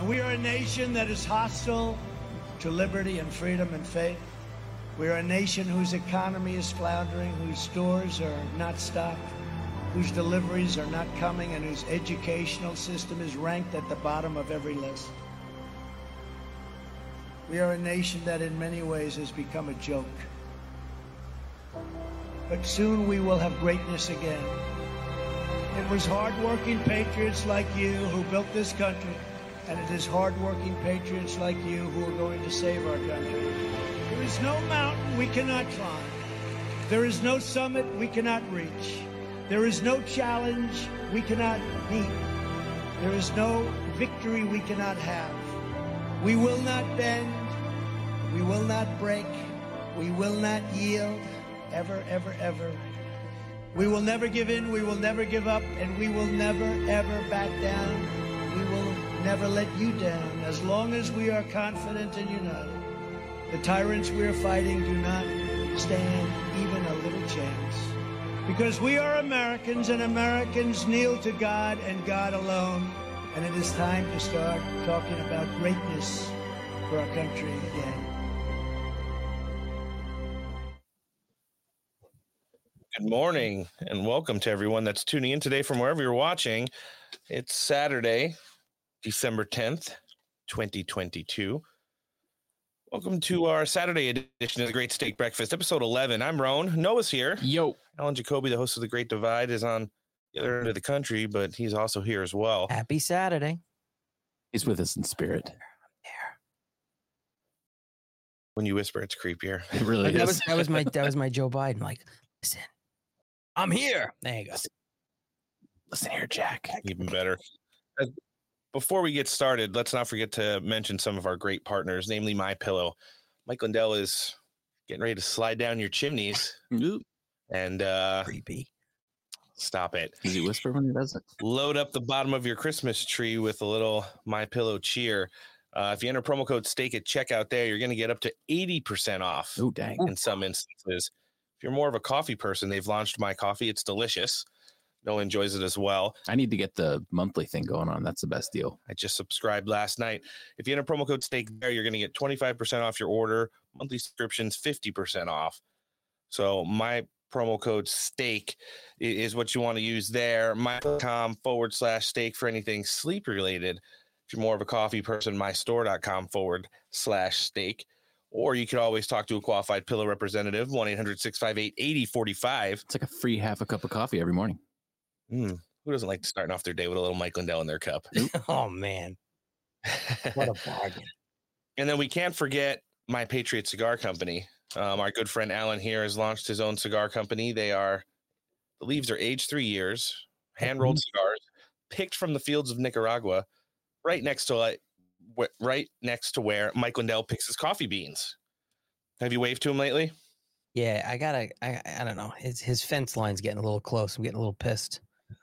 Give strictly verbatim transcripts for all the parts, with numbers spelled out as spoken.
We are a nation that is hostile to liberty and freedom and faith. We are a nation whose economy is floundering, whose stores are not stocked, whose deliveries are not coming, and whose educational system is ranked at the bottom of every list. We are a nation that in many ways has become a joke. But soon we will have greatness again. It was hard-working patriots like you who built this country, and it is hard-working patriots like you who are going to save our country. There is no mountain we cannot climb. There is no summit we cannot reach. There is no challenge we cannot meet. There is no victory we cannot have. We will not bend. We will not break. We will not yield. Ever, ever, ever. We will never give in. We will never give up. And we will never, ever back down. We will never let you down as long as we are confident and united. The tyrants we are fighting do not stand even a little chance. Because we are Americans, and Americans kneel to God and God alone. And it is time to start talking about greatness for our country again. Good morning, and welcome to everyone that's tuning in today from wherever you're watching. It's Saturday, December tenth, twenty twenty-two. Welcome to our Saturday edition of the Great Steak Breakfast, episode eleven. I'm Roan. Noah's here. Yo. Alan Jacoby, the host of The Great Divide, is on the other end of the country, but he's also here as well. Happy Saturday. He's with us in spirit. When you whisper, it's creepier. It really that is. Was, that was my that was my Joe Biden. Like, listen, I'm here. There you go. Listen here, Jack. Even better. Uh, Before we get started, let's not forget to mention some of our great partners, namely MyPillow. Mike Lindell is getting ready to slide down your chimneys. Oop. And uh, Creepy. Stop it. Does he whisper when he does it? Load up the bottom of your Christmas tree with a little MyPillow cheer. Uh, if you enter promo code STEAK at checkout there, you're going to get up to eighty percent off. Oh, dang. In some instances. If you're more of a coffee person, they've launched My Coffee. It's delicious. Noah enjoys it as well. I need to get the monthly thing going on. That's the best deal. I just subscribed last night. If you enter promo code STEAK there, you're going to get twenty-five percent off your order. Monthly subscriptions, fifty percent off. So my promo code STEAK is what you want to use there. My.com forward slash steak for anything sleep related. If you're more of a coffee person, mystore.com forward slash steak. Or you could always talk to a qualified pillow representative, one eight hundred six five eight eight zero four five. It's like a free half a cup of coffee every morning. Mm, who doesn't like starting off their day with a little Mike Lindell in their cup? Oh, man. What a bargain. And then we can't forget My Patriot Cigar Company. Um, our good friend Alan here has launched his own cigar company. They are, the leaves are aged three years, hand-rolled mm-hmm. cigars, picked from the fields of Nicaragua, right next to like, right next to where Mike Lindell picks his coffee beans. Have you waved to him lately? Yeah, I gotta, I, I don't know. His, his fence line's getting a little close. I'm getting a little pissed.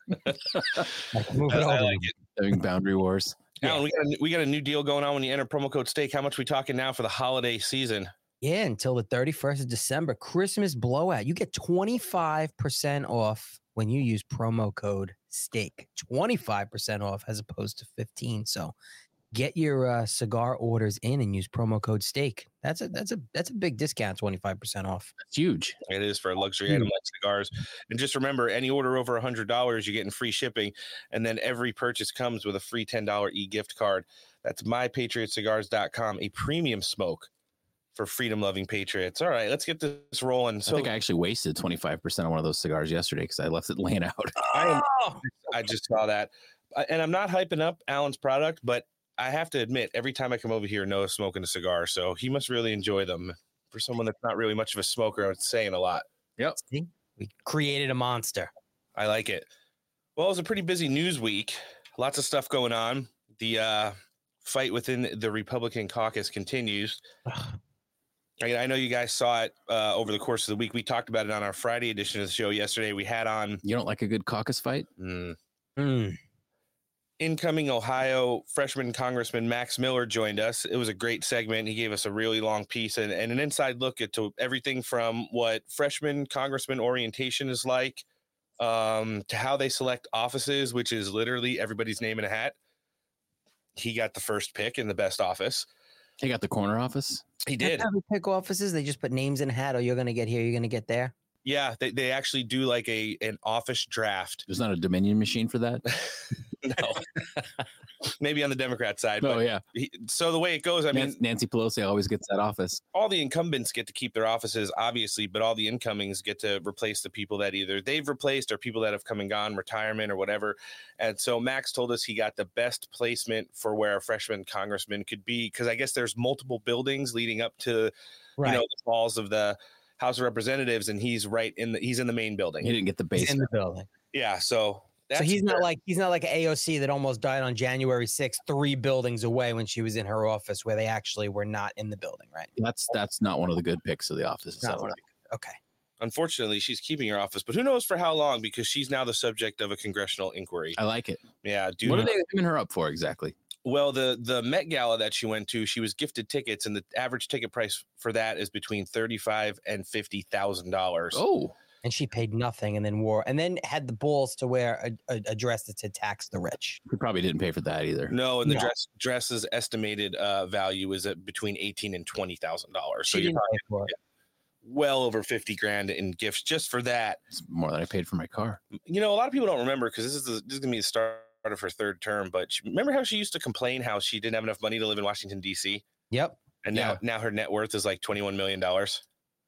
Like, move it I over. like it. Having boundary wars. Alan, we got, a, we got a new deal going on when you enter promo code STEAK. How much are we talking now for the holiday season? Yeah, until the thirty-first of December, Christmas blowout. You get twenty-five percent off when you use promo code STEAK. twenty-five percent off as opposed to fifteen. So get your uh, cigar orders in and use promo code STEAK. That's a that's a that's a big discount, twenty-five percent off. That's huge. It is for a luxury item like cigars. And just remember, any order over one hundred dollars, you're getting free shipping. And then every purchase comes with a free ten dollars e-gift card. That's my patriot cigars dot com, a premium smoke for freedom-loving patriots. All right, let's get this rolling. So I think I actually wasted twenty-five percent on one of those cigars yesterday because I left it laying out. I, am, I just saw that. And I'm not hyping up Alan's product, but I have to admit, every time I come over here, Noah's smoking a cigar, so he must really enjoy them. For someone that's not really much of a smoker, it's saying a lot. Yep. See? We created a monster. I like it. Well, it was a pretty busy news week. Lots of stuff going on. The uh, fight within the Republican caucus continues. I, I know you guys saw it uh, over the course of the week. We talked about it on our Friday edition of the show yesterday. We had on... You don't like a good caucus fight? Mm. Mm. Incoming Ohio freshman Congressman Max Miller joined us. It was a great segment. He gave us a really long piece and, and an inside look at to everything from what freshman congressman orientation is like um, to how they select offices, which is literally everybody's name in a hat. he got the first pick in the best office. He got the corner office. He did. That's how they pick offices. They just put names in a hat. Oh, you're gonna get here. You're gonna get there. Yeah, they, they actually do like a an office draft. There's not a Dominion machine for that. No, maybe on the Democrat side. Oh but yeah. he, so the way it goes, I mean, Nancy Pelosi always gets that office. all the incumbents get to keep their offices, obviously, but all the incomings get to replace the people that either they've replaced or people that have come and gone, retirement or whatever. And so Max told us he got the best placement for where a freshman congressman could be, because I guess there's multiple buildings leading up to Right. you know the walls of the House of Representatives, and he's right in the he's in the main building. He didn't get the He's base. in the building. Yeah, so that's so he's fair. not like he's not like A O C that almost died on January sixth, three buildings away when she was in her office, where they actually were not in the building, right? That's that's not one of the good picks of the office. it Not sounds one of like. Okay. Unfortunately, she's keeping her office, but who knows for how long, because she's now the subject of a congressional inquiry. I like it. Yeah, do What not- are they giving her up for exactly? Well, the the Met Gala that she went to, she was gifted tickets, and the average ticket price for that is between thirty-five and fifty thousand dollars. Oh, And she paid nothing, and then wore, and then had the balls to wear a, a, a dress that said "tax the rich." he probably didn't pay for that either. No, and the No. dress dress's estimated uh, value is at between eighteen and twenty thousand dollars. So She you're didn't talking pay for it. well over fifty grand in gifts just for that. It's more than I paid for my car. You know, a lot of people don't remember, because this is the, this is gonna be the start of her third term. But she, remember how she used to complain how she didn't have enough money to live in Washington D C, Yep. and Yeah. now now her net worth is like twenty-one million dollars.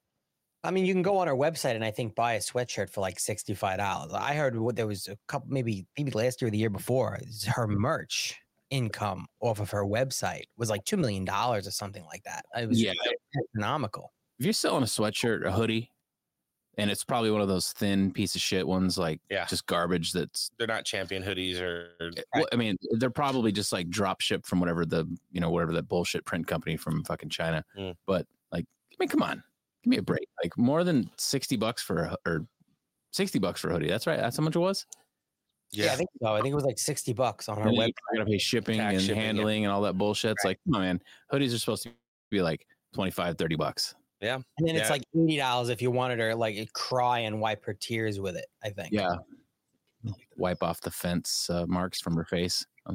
I mean, you can go on her website and I think buy a sweatshirt for like sixty-five dollars. I heard what there was a couple, maybe maybe last year or the year before, is her merch income off of her website was like two million dollars or something like that. It was Yeah. astronomical. If you're selling a sweatshirt, a hoodie, and it's probably one of those thin piece of shit ones, like Yeah. just garbage that's They're not champion hoodies or well, I mean, they're probably just like drop shipped from whatever the, you know, whatever that bullshit print company from fucking China. Mm. But like, I mean, come on, give me a break. Like more than sixty bucks for a, or sixty bucks for a hoodie. That's right. That's how much it was. Yeah, I think so. I think it was like sixty bucks on her And then website. you're gonna pay shipping Tax and shipping, yeah. handling and all that bullshit. It's like, come on, man. Hoodies are supposed to be like twenty-five, thirty bucks. yeah. And then it's Yeah. like eighty dollars if you wanted her like cry and wipe her tears with it, I think. Yeah. Wipe off the fence uh, marks from her face. Um,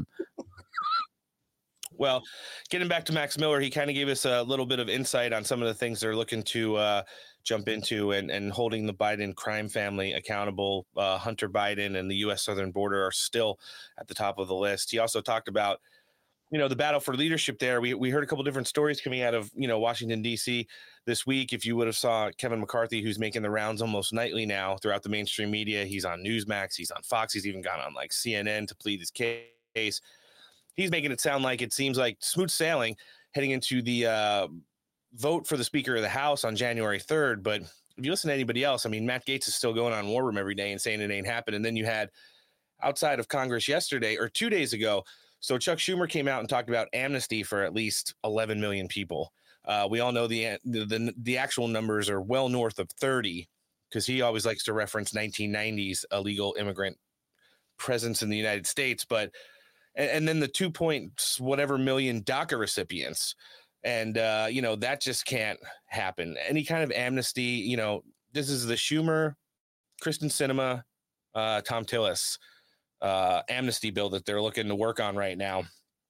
Well, getting back to Max Miller, he kind of gave us a little bit of insight on some of the things they're looking to uh, jump into, and, and holding the Biden crime family accountable. Uh, Hunter Biden and the U S southern border are still at the top of the list. He also talked about, you know, the battle for leadership there. We we heard a couple different stories coming out of, you know, Washington, D C this week. If you would have saw Kevin McCarthy, who's making the rounds almost nightly now throughout the mainstream media. He's on Newsmax. He's on Fox. He's even gone on like C N N to plead his case. He's making it sound like it seems like smooth sailing heading into the uh, vote for the Speaker of the House on January third. But if you listen to anybody else, I mean, Matt Gaetz is still going on War Room every day and saying it ain't happened. And then you had outside of Congress yesterday or two days ago. So Chuck Schumer came out and talked about amnesty for at least eleven million people. Uh, we all know the, the the the actual numbers are well north of thirty, because he always likes to reference nineteen nineties illegal immigrant presence in the United States. But and, and then the two point whatever million DACA recipients, and uh, you know that just can't happen. Any kind of amnesty, you know, this is the Schumer, Kristen Sinema, uh, Tom Tillis uh, amnesty bill that they're looking to work on right now,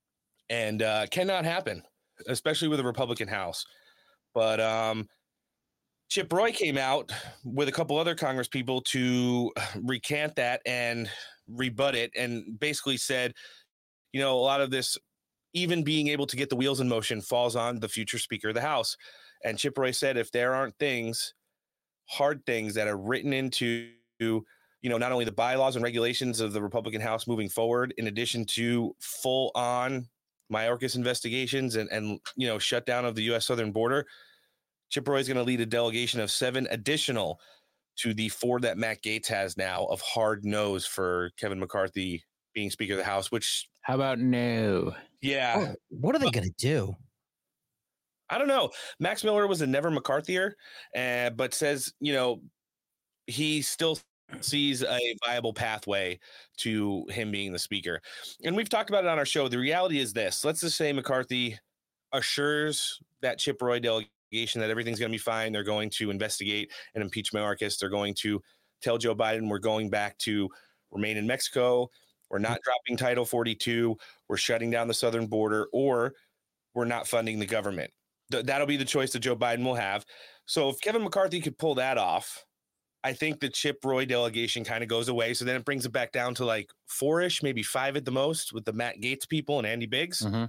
and uh, cannot happen, especially with a Republican House. But um, Chip Roy came out with a couple other Congress people to recant that and rebut it, and basically said, you know, a lot of this, even being able to get the wheels in motion, falls on the future Speaker of the House. And Chip Roy said, if there aren't things, hard things that are written into, you know, not only the bylaws and regulations of the Republican House moving forward, in addition to full on Mayorkas investigations and, and, you know, shutdown of the U S southern border, Chip Roy is going to lead a delegation of seven additional to the four that Matt Gaetz has now of hard no's for Kevin McCarthy being Speaker of the House, which, How about no? yeah, Oh, what are they going to do? I don't know. Max Miller was a never McCarthyer, uh, but says, you know, he still sees a viable pathway to him being the Speaker. And we've talked about it on our show. The reality is this. Let's just say McCarthy assures that Chip Roy delegation that everything's going to be fine. They're going to investigate and impeach Mayorkas. They're going to tell Joe Biden we're going back to remain in Mexico We're not dropping Title forty-two. We're shutting down the southern border, or we're not funding the government. Th- that'll be the choice that Joe Biden will have. So if Kevin McCarthy could pull that off, I think the Chip Roy delegation kind of goes away. So then it brings it back down to like four-ish, maybe five at the most with the Matt Gaetz people and Andy Biggs. Mm-hmm.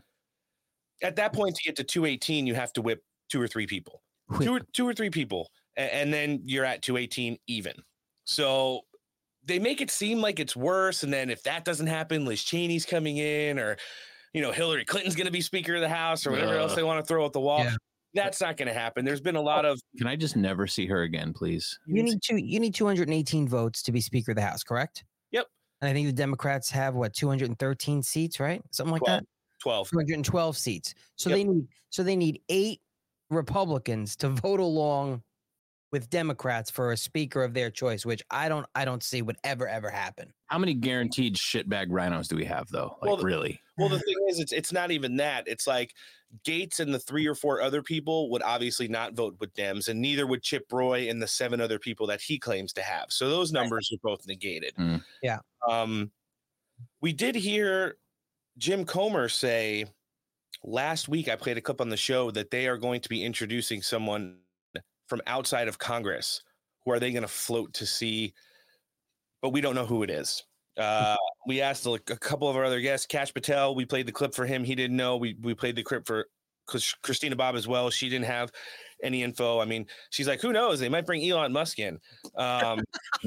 At that point, to get to two eighteen, you have to whip two or three people, two or, two or three people, and, and then you're at two eighteen even. So they make it seem like it's worse. And then if that doesn't happen, Liz Cheney's coming in, or, you know, Hillary Clinton's going to be Speaker of the House, or whatever uh, else they want to throw at the wall. Yeah. That's not going to happen. There's been a lot of. Can I just never see her again, please? You need two. You need two hundred eighteen votes to be Speaker of the House, correct? Yep. And I think the Democrats have what two hundred thirteen seats, right? Something like twelve, that. twelve. two hundred twelve seats. So yep. they need. So they need eight Republicans to vote along with Democrats for a speaker of their choice, which I don't. I don't see would ever ever happen. How many guaranteed shitbag rhinos do we have, though? Like, well, the, really? Well, the thing is, it's it's not even that. It's like Gaetz and the three or four other people would obviously not vote with Dems, and neither would Chip Roy and the seven other people that he claims to have. So those numbers are both negated. Mm. Yeah. Um, we did hear Jim Comer say last week, I played a clip on the show, that they are going to be introducing someone from outside of Congress. Who are they going to float to see? But we don't know who it is. Uh, we asked a, a couple of our other guests, Kash Patel. We played the clip for him. He didn't know. We we played the clip for Christina Bobb as well. She didn't have any info. I mean, she's like, who knows? They might bring Elon Musk in. Um,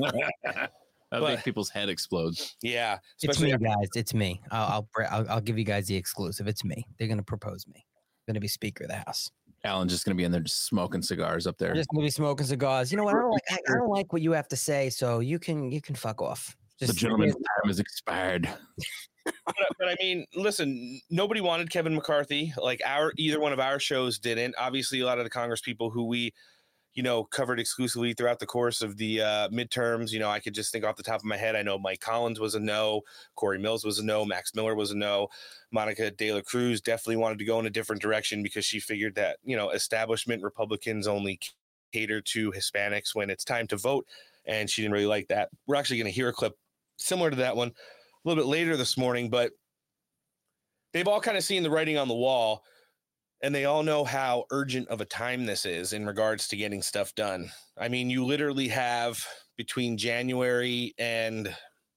That'll make people's head explode. Yeah, it's me, guys. It's me. I'll, I'll I'll I'll give you guys the exclusive. It's me. They're going to propose me. I'm going to be Speaker of the House. Alan's just going to be in there just smoking cigars up there. I'm just going to be smoking cigars. You know what? I don't like. I, I don't like what you have to say. So you can you can fuck off. Just the gentleman's term is expired. but, but I mean, listen, nobody wanted Kevin McCarthy. Like our either one of our shows didn't. Obviously, a lot of the Congress people who we, you know, covered exclusively throughout the course of the uh, midterms. You know, I could just think off the top of my head. I know Mike Collins was a no. Corey Mills was a no. Max Miller was a no. Monica De La Cruz definitely wanted to go in a different direction because she figured that, you know, establishment Republicans only cater to Hispanics when it's time to vote. And she didn't really like that. We're actually going to hear a clip similar to that one a little bit later this morning, but they've all kind of seen the writing on the wall, and they all know how urgent of a time this is in regards to getting stuff done. I mean, you literally have between January and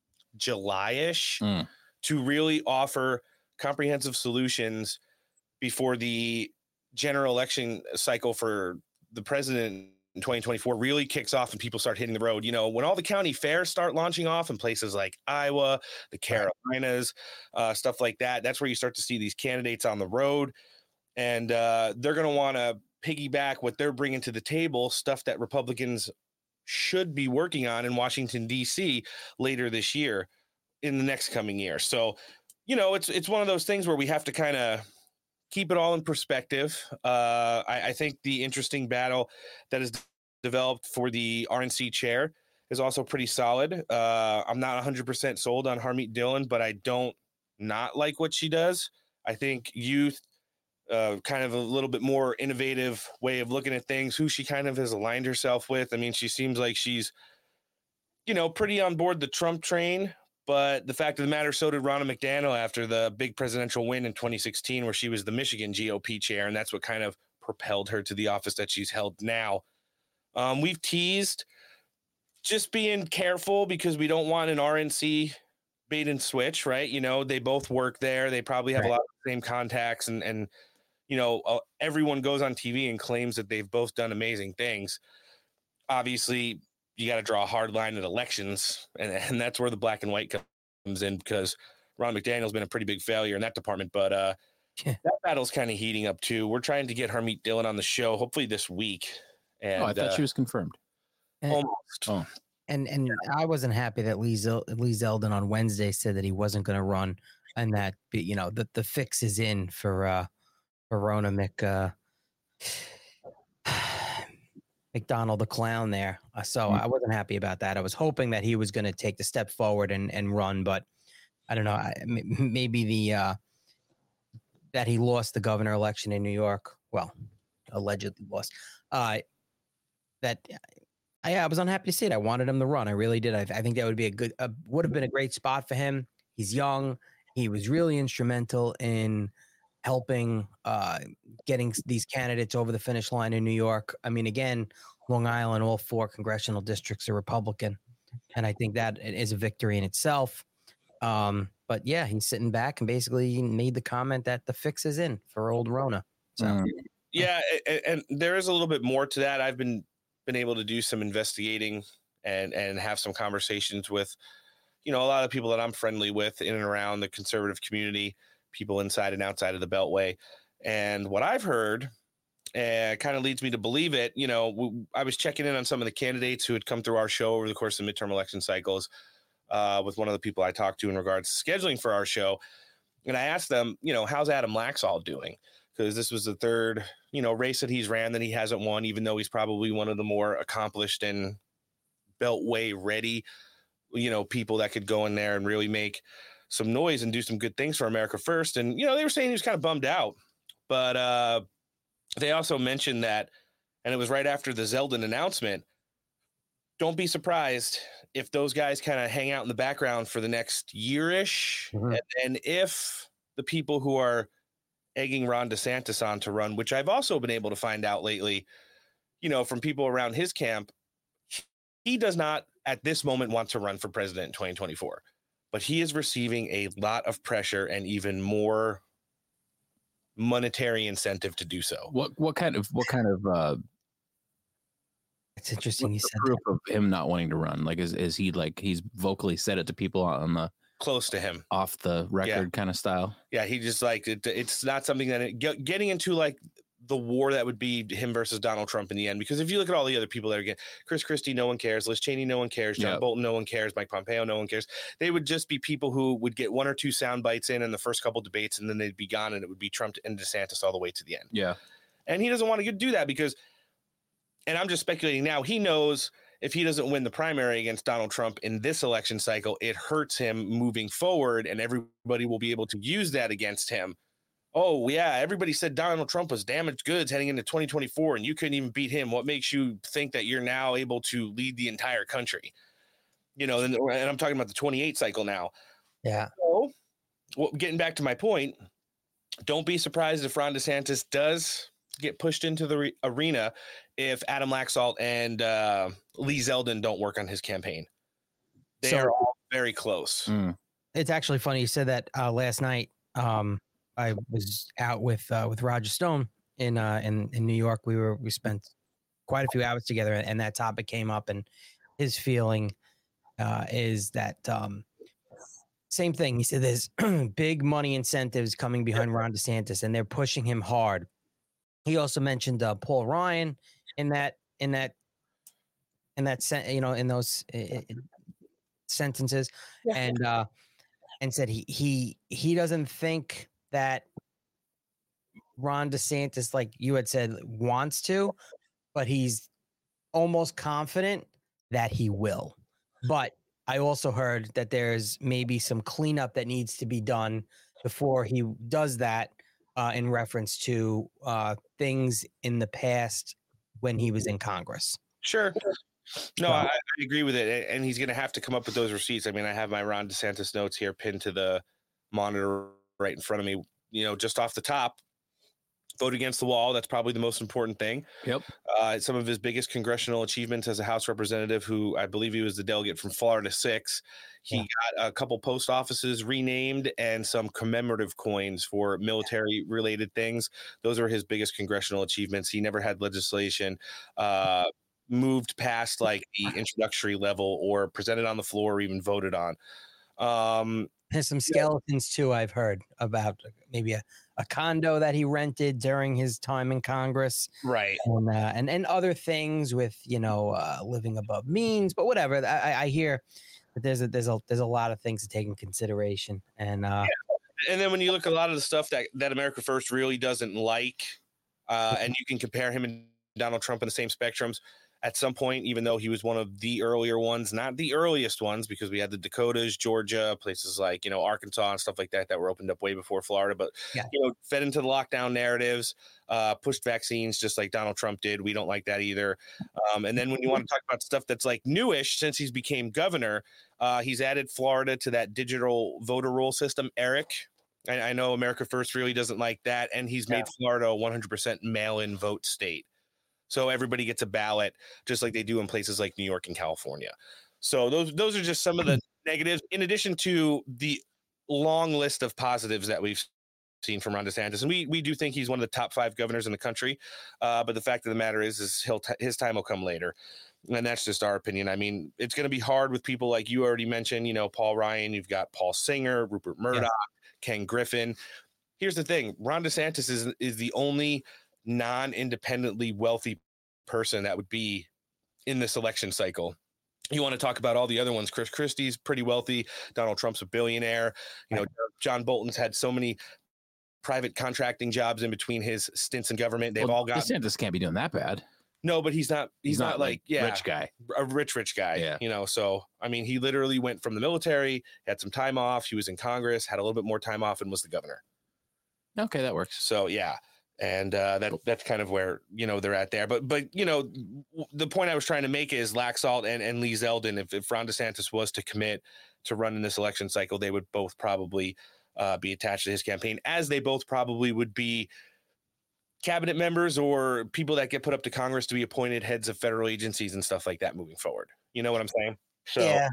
July-ish mm. to really offer comprehensive solutions before the general election cycle for the president in twenty twenty-four really kicks off and people start hitting the road. You know, when all the county fairs start launching off in places like Iowa, the Carolinas, uh, stuff like that, that's where you start to see these candidates on the road. And uh, they're going to want to piggyback what they're bringing to the table, stuff that Republicans should be working on in Washington, D C later this year, in the next coming year. So, you know, it's it's one of those things where we have to kind of keep it all in perspective. Uh, I, I think the interesting battle that is developed for the R N C chair is also pretty solid. Uh, I'm not one hundred percent sold on Harmeet Dillon, but I don't not like what she does. I think youth, uh, kind of a little bit more innovative way of looking at things, who she kind of has aligned herself with. I mean, she seems like she's, you know, pretty on board the Trump train. But the fact of the matter, so did Ronna McDaniel after the big presidential win in twenty sixteen, where she was the Michigan G O P chair, and that's what kind of propelled her to the office that she's held now. Um, we've teased just being careful because we don't want an R N C bait and switch, right? You know, they both work there. They probably have right. a lot of the same contacts, and, and you know, uh, everyone goes on T V and claims that they've both done amazing things. Obviously, you got to draw a hard line at elections, and, and that's where the black and white comes in, because Ron McDaniel's been a pretty big failure in that department. But uh, yeah. that battle's kind of heating up too. We're trying to get Harmeet Dillon on the show, hopefully this week. And, oh, I thought uh, she was confirmed. And, almost. Oh. And and yeah. I wasn't happy that Lee, Zel- Lee Zeldin on Wednesday said that he wasn't going to run, and that, you know, the, the fix is in for uh, for Rona Mc. Uh, McDonald the clown there. Uh, so mm-hmm. I wasn't happy about that. I was hoping that he was going to take the step forward and, and run, but I don't know. I, m- maybe the uh, that he lost the governor election in New York. Well, allegedly lost. Uh, that I, I was unhappy to see it. I wanted him to run. I really did. I, I think that would be a good, uh, would have been a great spot for him. He's young. He was really instrumental in helping uh, getting these candidates over the finish line in New York. I mean, again, Long Island, all four congressional districts are Republican, and I think that is a victory in itself. Um, but yeah, he's sitting back and basically made the comment that the fix is in for old Rona. So Mm. Yeah, and, and there is a little bit more to that. I've been been able to do some investigating and and have some conversations with, you know, a lot of people that I'm friendly with in and around the conservative community, people inside and outside of the Beltway. And what I've heard uh, kind of leads me to believe it. You know, w- I was checking in on some of the candidates who had come through our show over the course of midterm election cycles uh, with one of the people I talked to in regards to scheduling for our show. And I asked them, you know, how's Adam Laxalt doing? Because this was the third, you know, race that he's ran that he hasn't won, even though he's probably one of the more accomplished and Beltway ready, you know, people that could go in there and really make some noise and do some good things for America First. And, you know, they were saying he was kind of bummed out, but uh, they also mentioned that, and it was right after the Zeldin announcement, don't be surprised if those guys kind of hang out in the background for the next year-ish. Mhm. And, and if the people who are egging Ron DeSantis on to run, which I've also been able to find out lately, you know, from people around his camp, he does not at this moment want to run for president in twenty twenty-four, but he is receiving a lot of pressure and even more monetary incentive to do so. What what kind of what kind of uh, it's interesting you what's the said proof of him not wanting to run? Like, is is he like he's vocally said it to people on the Close to him. off the record kind of style? Yeah, he just like it, it's not something that it, get, getting into like the war that would be him versus Donald Trump in the end. Because if you look at all the other people that are getting Chris Christie, no one cares. Liz Cheney, no one cares. John Yep. Bolton, no one cares. Mike Pompeo, no one cares. They would just be people who would get one or two sound bites in in the first couple debates, and then they'd be gone, and it would be Trump and DeSantis all the way to the end. Yeah. And he doesn't want to do that because, and I'm just speculating now, he knows if he doesn't win the primary against Donald Trump in this election cycle, it hurts him moving forward, and everybody will be able to use that against him. Oh, yeah, everybody said Donald Trump was damaged goods heading into twenty twenty-four, and you couldn't even beat him. What makes you think that you're now able to lead the entire country? You know, and, and I'm talking about the twenty-eight cycle now. yeah. So, well, getting back to my point, don't be surprised if Ron DeSantis does get pushed into the re- arena if Adam Laxalt and uh, Lee Zeldin don't work on his campaign. They So- are all very close. Mm. It's actually funny you said that uh, last night. Um, I was out with uh, with Roger Stone in uh, in in New York. We were we spent quite a few hours together, and that topic came up. And his feeling uh, is that um, same thing. He said there's big money incentives coming behind Ron DeSantis, and they're pushing him hard. He also mentioned uh, Paul Ryan in that in that in that sen- you know in those uh, sentences, Yeah. and uh, and said he he he doesn't think that Ron DeSantis, like you had said, wants to, but he's almost confident that he will. But I also heard that there's maybe some cleanup that needs to be done before he does that, uh, in reference to uh, things in the past when he was in Congress. Sure. No, Wow. I, I agree with it. And he's going to have to come up with those receipts. I mean, I have my Ron DeSantis notes here pinned to the monitor right in front of me, you know, just off the top. Vote against the wall. That's probably the most important thing. Yep. Uh, some of his biggest congressional achievements as a House representative, who I believe he was the delegate from Florida six. He Yeah. got a couple post offices renamed and some commemorative coins for military related things. Those are his biggest congressional achievements. He never had legislation uh, moved past like the introductory level or presented on the floor or even voted on. Um, There's some skeletons too, I've heard about maybe a, a condo that he rented during his time in Congress. right. And, uh, and and other things with, you know, uh, living above means, but whatever. I, I hear that there's a there's a there's a lot of things to take in consideration. And uh, And then when you look at a lot of the stuff that, that America First really doesn't like, uh, and you can compare him and Donald Trump in the same spectrums, at some point, even though he was one of the earlier ones, not the earliest ones, because we had the Dakotas, Georgia, places like, you know, Arkansas and stuff like that that were opened up way before Florida, but, Yeah. you know, fed into the lockdown narratives, uh, pushed vaccines just like Donald Trump did. We don't like that either. Um, and then when you want to talk about stuff that's like newish, since he's became governor, uh, he's added Florida to that digital voter roll system. Eric, I, I know America First really doesn't like that, and he's made Yeah. Florida a one hundred percent mail-in vote state. So everybody gets a ballot, just like they do in places like New York and California. So those those are just some of the negatives, in addition to the long list of positives that we've seen from Ron DeSantis. And we we do think he's one of the top five governors in the country. Uh, but the fact of the matter is, is he'll t- his time will come later. And that's just our opinion. I mean, it's going to be hard with people like you already mentioned, you know, Paul Ryan, you've got Paul Singer, Rupert Murdoch, yeah. Ken Griffin. Here's the thing. Ron DeSantis is, is the only non-independently wealthy person that would be in this election cycle. You want to talk about all the other ones. Chris Christie's pretty wealthy. Donald Trump's a billionaire. You know, John Bolton's had so many private contracting jobs in between his stints in government. They've well, all got. DeSantis can't be doing that bad. No, but he's not. He's, he's not, not like, like yeah, rich guy, a rich, rich guy. Yeah. You know, so I mean, he literally went from the military, had some time off. He was in Congress, had a little bit more time off, and was the governor. Okay, that works. So yeah. And uh, that that's kind of where, you know, they're at there. But, but you know, the point I was trying to make is Laxalt and, and Lee Zeldin, if, if Ron DeSantis was to commit to run in this election cycle, they would both probably uh, be attached to his campaign, as they both probably would be cabinet members or people that get put up to Congress to be appointed heads of federal agencies and stuff like that moving forward. You know what I'm saying? So, yeah.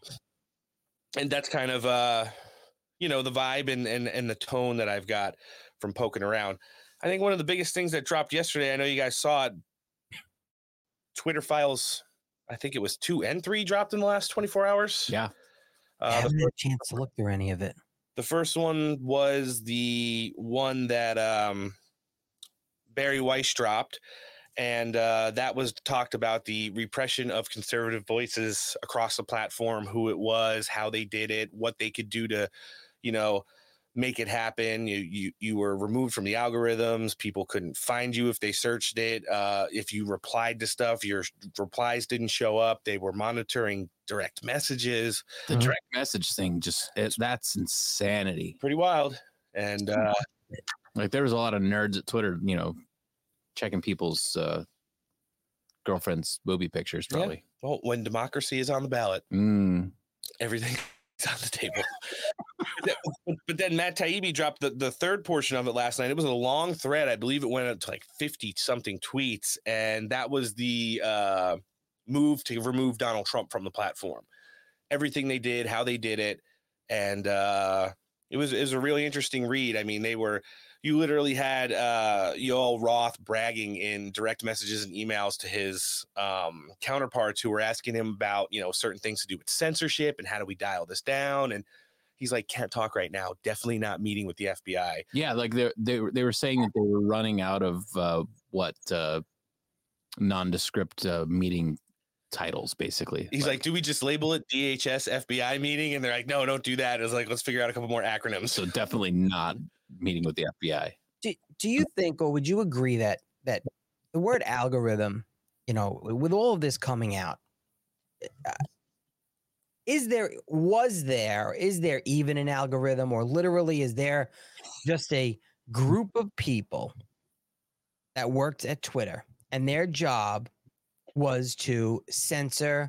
And that's kind of, uh, you know, the vibe and, and, and the tone that I've got from poking around. I think one of the biggest things that dropped yesterday, I know you guys saw it, Twitter files, I think it was two and three dropped in the last twenty-four hours. Yeah. Uh, I haven't the, had a chance to look through any of it. the first one was the one that um, Barry Weiss dropped. And uh, that was talked about the repression of conservative voices across the platform, who it was, how they did it, what they could do to, you know, make it happen. You, you you were removed from the algorithms. People couldn't find you if they searched it. Uh, if you replied to stuff, your replies didn't show up. They were monitoring direct messages. The Mhm. direct message thing, just it, that's insanity. Pretty wild. And uh, Like there was a lot of nerds at Twitter, you know, checking people's uh, girlfriends' booby pictures. Probably. well, when democracy is on the ballot, Mm. everything is on the table. But then Matt Taibbi dropped the, the third portion of it last night. It was a long thread. I believe it went up to like fifty something tweets. And that was the uh, move to remove Donald Trump from the platform. Everything they did, how they did it. And uh, it was, it was a really interesting read. I mean, they were, you literally had uh, Yoel Roth bragging in direct messages and emails to his um, counterparts who were asking him about, you know, certain things to do with censorship and how do we dial this down. And he's like, can't talk right now. Definitely not meeting with the F B I. Yeah, like they they they were saying that they were running out of uh, what uh, nondescript uh, meeting titles, basically. He's like, do we just label it D H S F B I meeting? And they're like, no, don't do that. It was like, let's figure out a couple more acronyms. so definitely not meeting with the F B I. Do, do you think, or would you agree that that the word algorithm, you know, with all of this coming out, uh, is there, was there, is there even an algorithm, or literally is there just a group of people that worked at Twitter and their job was to censor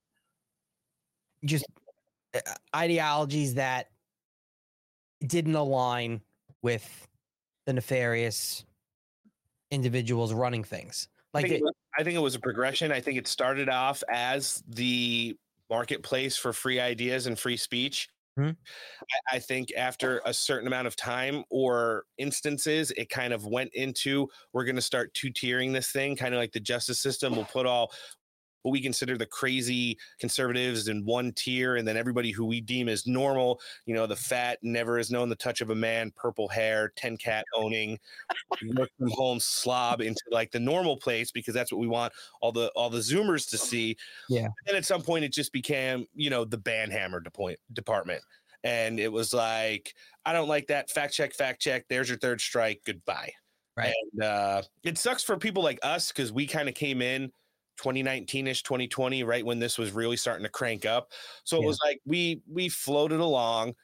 just uh, ideologies that didn't align with the nefarious individuals running things? I Like, think, it, it was, I think it was a progression. I think it started off as the marketplace for free ideas and free speech. Hmm. I, I think after a certain amount of time or instances, it kind of went into, we're going to start two-tiering this thing, kind of like the justice system. We'll put all what we consider the crazy conservatives in one tier, and then everybody who we deem as normal, you know, the fat, never has known the touch of a man, purple hair, ten cat owning, work from home slob, into like the normal place, because that's what we want all the all the Zoomers to see. Yeah. And then at some point it just became, you know, the banhammer depo- department. And it was like, I don't like that. Fact check, fact check. There's your third strike. Goodbye. Right. And uh, it sucks for people like us, because we kind of came in twenty nineteen-ish, twenty twenty, right when this was really starting to crank up. So it Yeah. was like we we floated along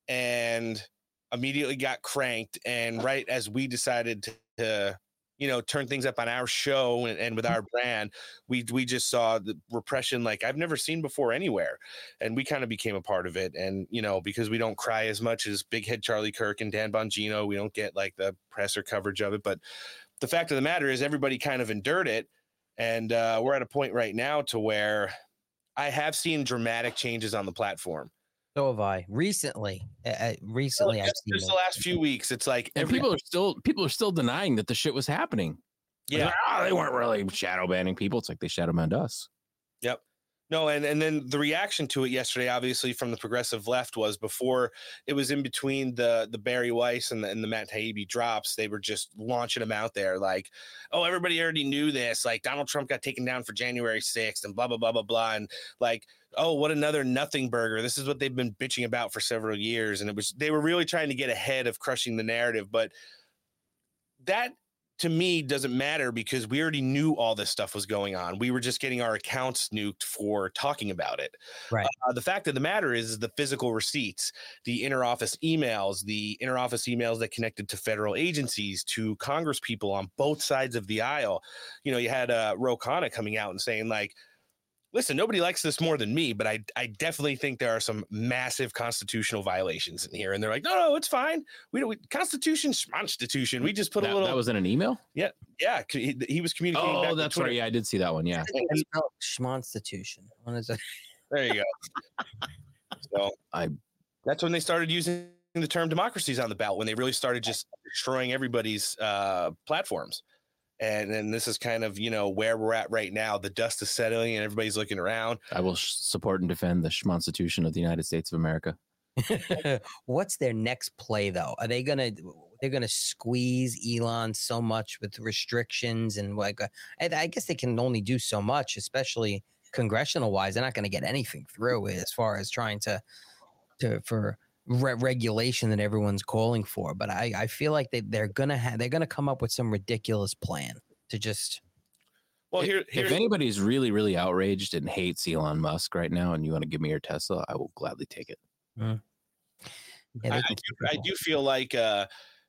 and immediately got cranked. And right as we decided to, to you know, turn things up on our show and, and with our brand, we we just saw the repression like I've never seen before anywhere. And we kind of became a part of it. And, you know, because we don't cry as much as Big Head Charlie Kirk and Dan Bongino, we don't get like the press or coverage of it. But the fact of the matter is everybody kind of endured it. And uh, we're at a point right now to where I have seen dramatic changes on the platform. So have I. Recently, uh, recently Well, I've just, seen just it. the last few weeks. It's like And every, people are still people are still denying that the shit was happening. yeah. Like, oh, they weren't really shadow banning people. It's like they shadow banned us. Yep. No, and, and then the reaction to it yesterday, obviously from the progressive left, was before it was in between the the Barry Weiss and the, and the Matt Taibbi drops. They were just launching them out there like, oh, everybody already knew this. Like Donald Trump got taken down for January sixth and blah, blah, blah, blah, blah. And like, oh, what another nothing burger. This is what they've been bitching about for several years. And it was they were really trying to get ahead of crushing the narrative. But that to me doesn't matter because we already knew all this stuff was going on. We were just getting our accounts nuked for talking about it. Right. Uh, the fact of the matter is, is the physical receipts, the interoffice emails, the interoffice emails that connected to federal agencies, to Congress people on both sides of the aisle. You know, you had uh, Ro Khanna coming out and saying like, listen, nobody likes this more than me, but I I definitely think there are some massive constitutional violations in here. And they're like, no, no, it's fine. We don't we, Constitution, Schmonstitution. We just put That, a little. that was in an email. yeah, yeah. He, he was communicating. Oh, back that's with right. Yeah, I did see that one. Yeah. It's spelled Schmonstitution. What is it? There you go. So I- that's when they started using the term democracies on the ballot, when they really started just destroying everybody's uh, platforms. And then this is kind of, you know, where we're at right now. The dust is settling and everybody's looking around. I will sh- support and defend the Schmonstitution of the United States of America. What's their next play though? Are they gonna they're gonna squeeze Elon so much with restrictions and like uh, I, I guess they can only do so much, especially congressional wise. They're not going to get anything through as far as trying to to for re- regulation that everyone's calling for. But I I feel like they they're gonna have they're gonna come up with some ridiculous plan to just. Well, If- here, if here's anybody's really, really outraged and hates Elon Musk right now, and you want to give me your Tesla, I will gladly take it. Yeah, they I, I, can do, keep I it do feel like uh,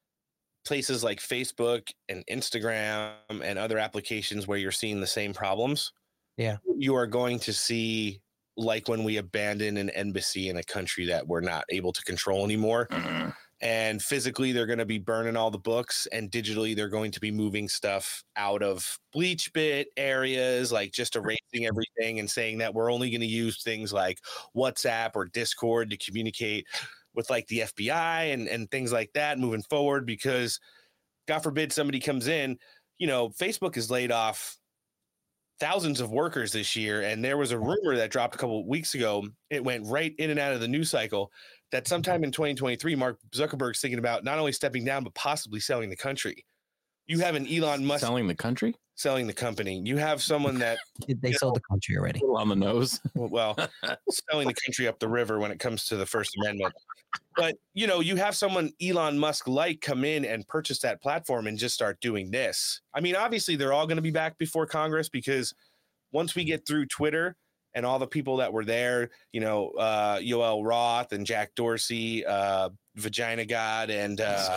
places like Facebook and Instagram and other applications where you're seeing the same problems. Yeah. You are going to see, like when we abandon an embassy in a country that we're not able to control anymore. And physically, they're going to be burning all the books, and digitally, they're going to be moving stuff out of bleach bit areas, like just erasing everything and saying that we're only going to use things like WhatsApp or Discord to communicate with like the F B I and, and things like that moving forward, because God forbid somebody comes in, you know, Facebook has laid off thousands of workers this year. And there was a rumor that dropped a couple of weeks ago. It went right in and out of the news cycle that sometime in twenty twenty-three, Mark Zuckerberg's thinking about not only stepping down, but possibly selling the country. You have an Elon Musk Selling the country? selling the company. You have someone that, They you sold the country already. A little on the nose. well, selling the country up the river when it comes to the First Amendment. But, you know, you have someone Elon Musk like come in and purchase that platform and just start doing this. I mean, obviously, they're all going to be back before Congress, because once we get through Twitter and all the people that were there, you know, uh, Yoel Roth and Jack Dorsey, uh, Vagina God, and uh,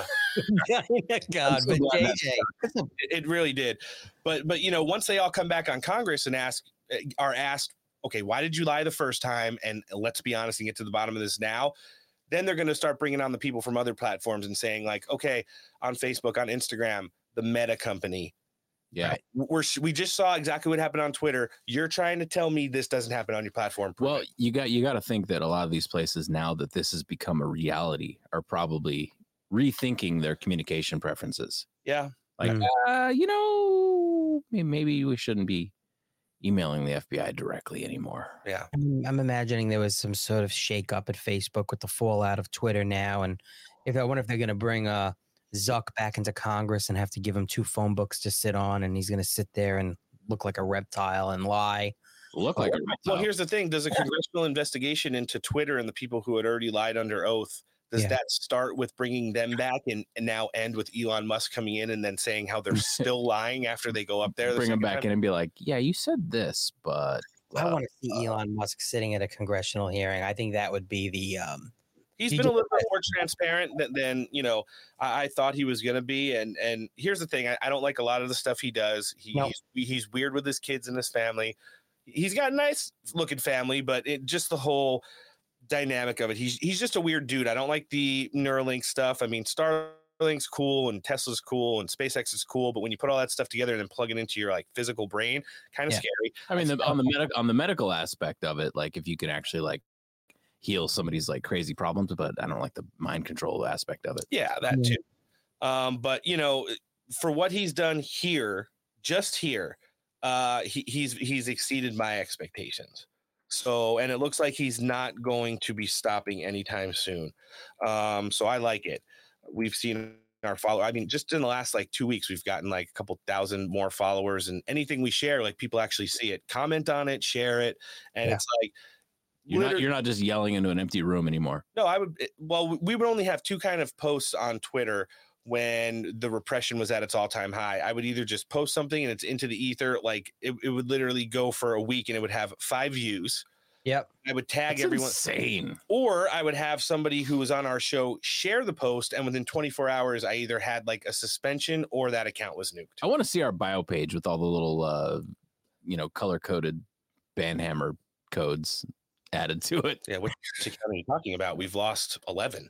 God, so but glad J that J, it, it really did. But, but, you know, once they all come back on Congress and ask, are asked, okay, why did you lie the first time? And let's be honest and get to the bottom of this now. Then they're going to start bringing on the people from other platforms and saying like, okay, on Facebook, on Instagram, the Meta company. Yeah. Right. We're, we just saw exactly what happened on Twitter. You're trying to tell me this doesn't happen on your platform. Prove Well, it. you got you got to think that a lot of these places, now that this has become a reality, are probably rethinking their communication preferences. Yeah. Like, Mm. uh, you know, may- maybe we shouldn't be emailing the F B I directly anymore. Yeah. I'm, I'm imagining there was some sort of shake up at Facebook with the fallout of Twitter now, and if I wonder if they're going to bring uh Zuck back into Congress and have to give him two phone books to sit on, and he's going to sit there and look like a reptile and lie. Look like a Well, reptile. here's the thing. Does a congressional investigation into Twitter and the people who had already lied under oath, Does Yeah. that start with bringing them back and, and now end with Elon Musk coming in and then saying how they're still lying after they go up there? the Bring them second back time? in and be like, yeah, you said this, but I uh, want to see Elon Musk sitting at a congressional hearing. I think that would be the um He's He been a did little bit more transparent than, than you know I, I thought he was going to be. And and here's the thing: I, I don't like a lot of the stuff he does. He, No. he's he's weird with his kids and his family. He's got a nice looking family, but it just the whole dynamic of it. He's he's just a weird dude. I don't like the Neuralink stuff. I mean, Starlink's cool and Tesla's cool and SpaceX is cool, but when you put all that stuff together and then plug it into your like physical brain, kind of Yeah. scary. I mean, the, on the medical on the medical aspect of it, like if you can actually like heal somebody's like crazy problems, but I don't like the mind control aspect of it. Yeah, that Yeah. too. Um, but you know, for what he's done here, just here, uh, he, he's he's exceeded my expectations. So, and it looks like he's not going to be stopping anytime soon. Um, so I like it. We've seen our follow. I mean, just in the last like two weeks, we've gotten like a couple thousand more followers, and anything we share, like people actually see it, comment on it, share it, and Yeah. it's like. You're not literally- you're not just yelling into an empty room anymore. No, I would. it- Well, we would only have two kind of posts on Twitter when the repression was at its all-time high. I would either just post something and it's into the ether, like it, it would literally go for a week and it would have five views. Yep. I would tag That's everyone, insane. or I would have somebody who was on our show share the post, and within twenty-four hours, I either had like a suspension or that account was nuked. I want to see our bio page with all the little uh you know color coded banhammer codes added to it. Yeah, which account are you talking about? We've lost eleven.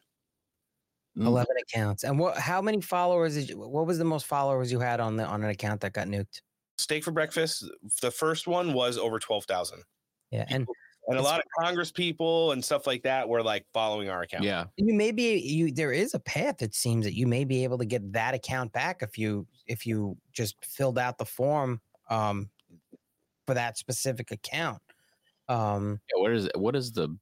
Mm. eleven accounts. And what how many followers did you, what was the most followers you had on the on an account that got nuked? Steak for breakfast. The first one was over twelve thousand. Yeah. And And a It's- lot of Congress people and stuff like that were like following our account. Yeah. you may be you there is a path, it seems, that you may be able to get that account back if you if you just filled out the form um for that specific account. Um Yeah, what is what is the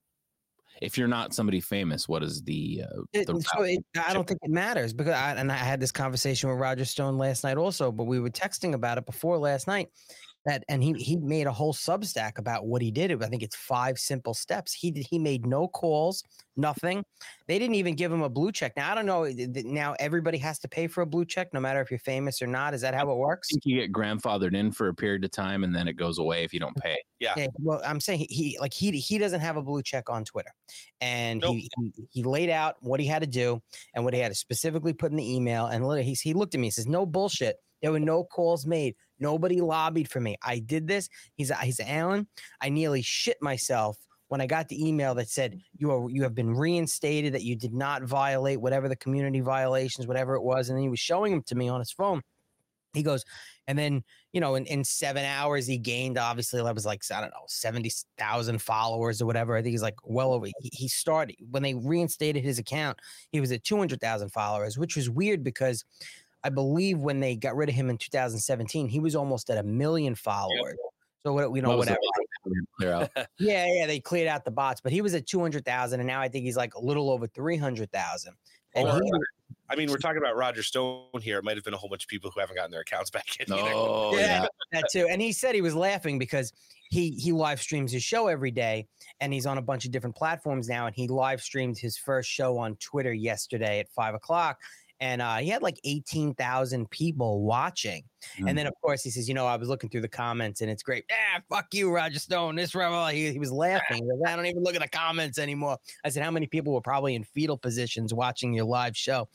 if you're not somebody famous, what is the uh It, the so it, I don't think it matters because I and I had this conversation with Roger Stone last night also, but we were texting about it before last night. That and he he made a whole Substack about what he did. I think it's five simple steps. He did, he made no calls, nothing. They didn't even give him a blue check. Now I don't know. Now everybody has to pay for a blue check, no matter if you're famous or not. Is that how it works? I think you get grandfathered in for a period of time and then it goes away if you don't pay. Yeah. Yeah, well, I'm saying he, he like he he doesn't have a blue check on Twitter, and Nope. he, he he laid out what he had to do and what he had to specifically put in the email. And literally, he he looked at me and says, "No bullshit. There were no calls made. Nobody lobbied for me. I did this." He's he's Alan. I nearly shit myself when I got the email that said you are you have been reinstated, that you did not violate whatever the community violations, whatever it was, and then he was showing them to me on his phone. He goes, and then, you know, in, in seven hours, he gained, obviously, that was like, I don't know, seventy thousand followers or whatever. I think he's like well over, he, he started, when they reinstated his account, he was at two hundred thousand followers, which was weird because I believe when they got rid of him in two thousand seventeen, he was almost at a million followers. So, what, you know, What was the whatever. bot? Clear out. Yeah, yeah, they cleared out the bots, but he was at two hundred thousand, and now I think he's like a little over three hundred thousand. And Or, he, I mean, we're talking about Roger Stone here. It might have been a whole bunch of people who haven't gotten their accounts back in. either. Oh Yeah. yeah. that too. And he said he was laughing because he he live streams his show every day, and he's on a bunch of different platforms now. And he live streamed his first show on Twitter yesterday at five o'clock, and uh, he had like eighteen thousand people watching. Mm. And then of course he says, you know, I was looking through the comments, and it's great. Ah, fuck you, Roger Stone. This rebel. He, he was laughing. He goes, I don't even look at the comments anymore. I said, how many people were probably in fetal positions watching your live show?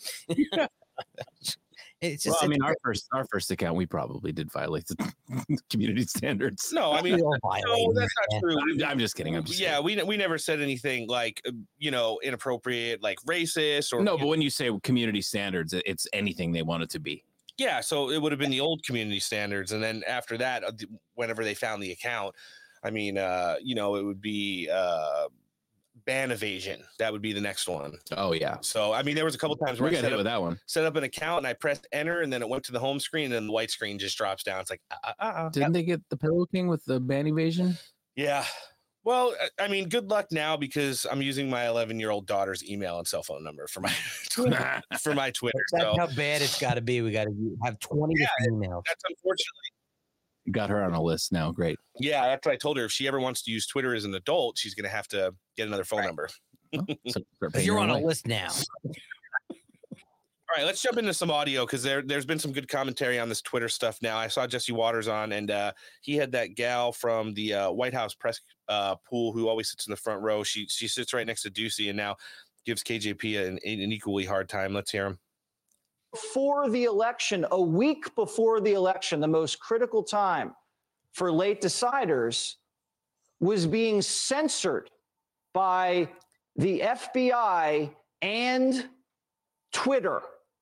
It's just Well, I it's mean, our first our first account, we probably did violate the community standards. No, I mean, we all no, violate that's them, not true. I'm, I'm just kidding. I'm just yeah, we we never said anything like uh, you know inappropriate, like racist or no, but when you say community standards, it- it's anything they want it to be. yeah. So it would have been the old community standards, and then after that, uh, th- whenever they found the account, I mean, uh, you know, it would be uh, ban evasion. That would be the next one. Oh yeah, So I mean, there was a couple times where we I got set hit up, with that one. set up an account and I pressed enter, and then it went to the home screen, and then the white screen just drops down. It's like, uh, uh, uh, Didn't they get the Pillow King with the ban evasion? yeah. Well, I- I mean, good luck now because I'm using my eleven year old daughter's email and cell phone number for my for my Twitter. That's So how bad it's got to be. We got to have twenty different emails. that's unfortunately. Got her on a list now. Great. Yeah, that's what I told her. If she ever wants to use Twitter as an adult, she's going to have to get another phone Right. number. Well, so start 'Cause paying you're your on way. a list now. All right, let's jump into some audio because there, there's been some good commentary on this Twitter stuff now. I saw Jesse Waters on, and uh, he had that gal from the uh, White House press uh, pool who always sits in the front row. She she sits right next to Ducey and now gives K J P an, an equally hard time. Let's hear him. For the election, a week before the election, the most critical time for late deciders, was being censored by the F B I and Twitter.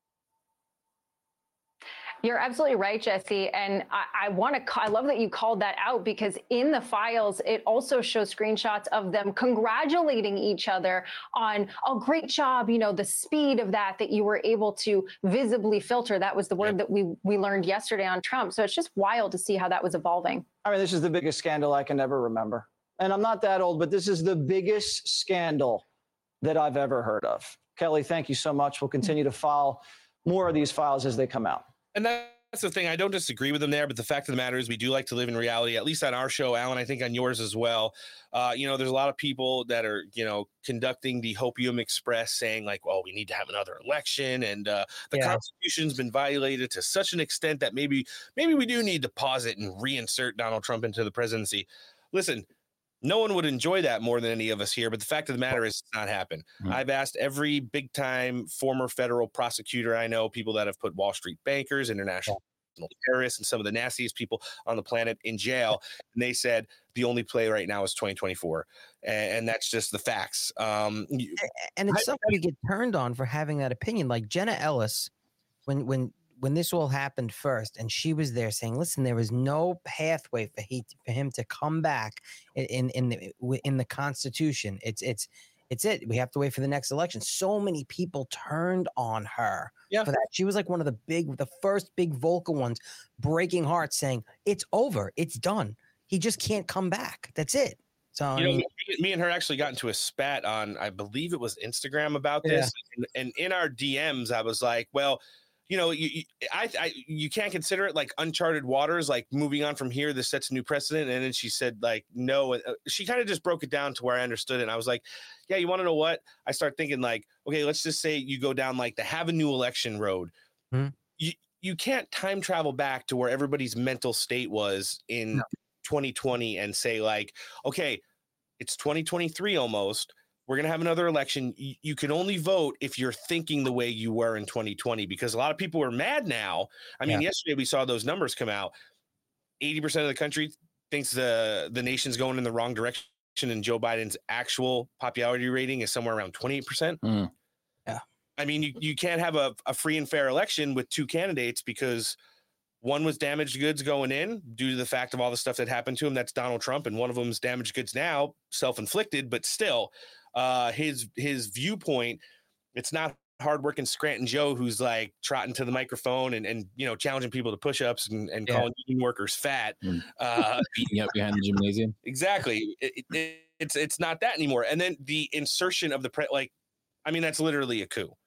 You're absolutely right, Jesse. And I, I want to, I love that you called that out because in the files, it also shows screenshots of them congratulating each other on, oh, great job. You know, the speed of that, that you were able to visibly filter. That was the word that we, we learned yesterday on Trump. So it's just wild to see how that was evolving. I mean, this is the biggest scandal I can ever remember. And I'm not that old, but this is the biggest scandal that I've ever heard of. Kelly, thank you so much. We'll continue to file more of these files as they come out. And that's the thing. I don't disagree with them there, but the fact of the matter is we do like to live in reality, at least on our show, Alan, I think on yours as well. Uh, you know, there's a lot of people that are, you know, conducting the Hopium Express saying like, well, we need to have another election. And uh, the Yeah. Constitution's been violated to such an extent that maybe maybe we do need to pause it and reinsert Donald Trump into the presidency. Listen, no one would enjoy that more than any of us here, but the fact of the matter is it's not happened. Mm. I've asked every big time former federal prosecutor I know, people that have put Wall Street bankers, international terrorists, and some of the nastiest people on the planet in jail. And they said the only play right now is twenty twenty-four. And, and that's just the facts. Um, you, And it's I- something you get turned on for having that opinion. Like Jenna Ellis, when when when this all happened first, and she was there saying, "Listen, there is no pathway for he for him to come back in in in the, in the Constitution. It's it's it's it. We have to wait for the next election." So many people turned on her Yeah. for that. She was like one of the big, the first big vocal ones, breaking hearts, saying, "It's over. It's done. He just can't come back. That's it." So I You know, mean, me, me and her actually got into a spat on, I believe it was Instagram about Yeah. this. And, and in our D Ms, I was like, well, you know, you, you, I, I, you can't consider it like uncharted waters, like moving on from here, this sets a new precedent. And then she said, like, no, uh, she kind of just broke it down to where I understood it. And I was like, yeah, you want to know what? I start thinking like, okay, let's just say you go down like the have a new election road. Hmm. You, you can't time travel back to where everybody's mental state was in No. twenty twenty and say like, okay, it's twenty twenty-three almost. We're going to have another election. You, you can only vote if you're thinking the way you were in twenty twenty, because a lot of people are mad now. I mean, Yeah. yesterday we saw those numbers come out. eighty percent of the country thinks the, the nation's going in the wrong direction, and Joe Biden's actual popularity rating is somewhere around twenty-eight percent. Mm. Yeah. I mean, you, you can't have a, a free and fair election with two candidates because one was damaged goods going in due to the fact of all the stuff that happened to him. That's Donald Trump. And one of them's damaged goods now, self-inflicted, but still uh, his, his viewpoint, it's not hardworking Scranton Joe who's like trotting to the microphone and, and, you know, challenging people to push-ups and, and Yeah. calling union workers fat. Mm. Uh, Beating up behind the gymnasium. exactly. It, it, it's, it's not that anymore. And then the insertion of the pre like, I mean, that's literally a coup.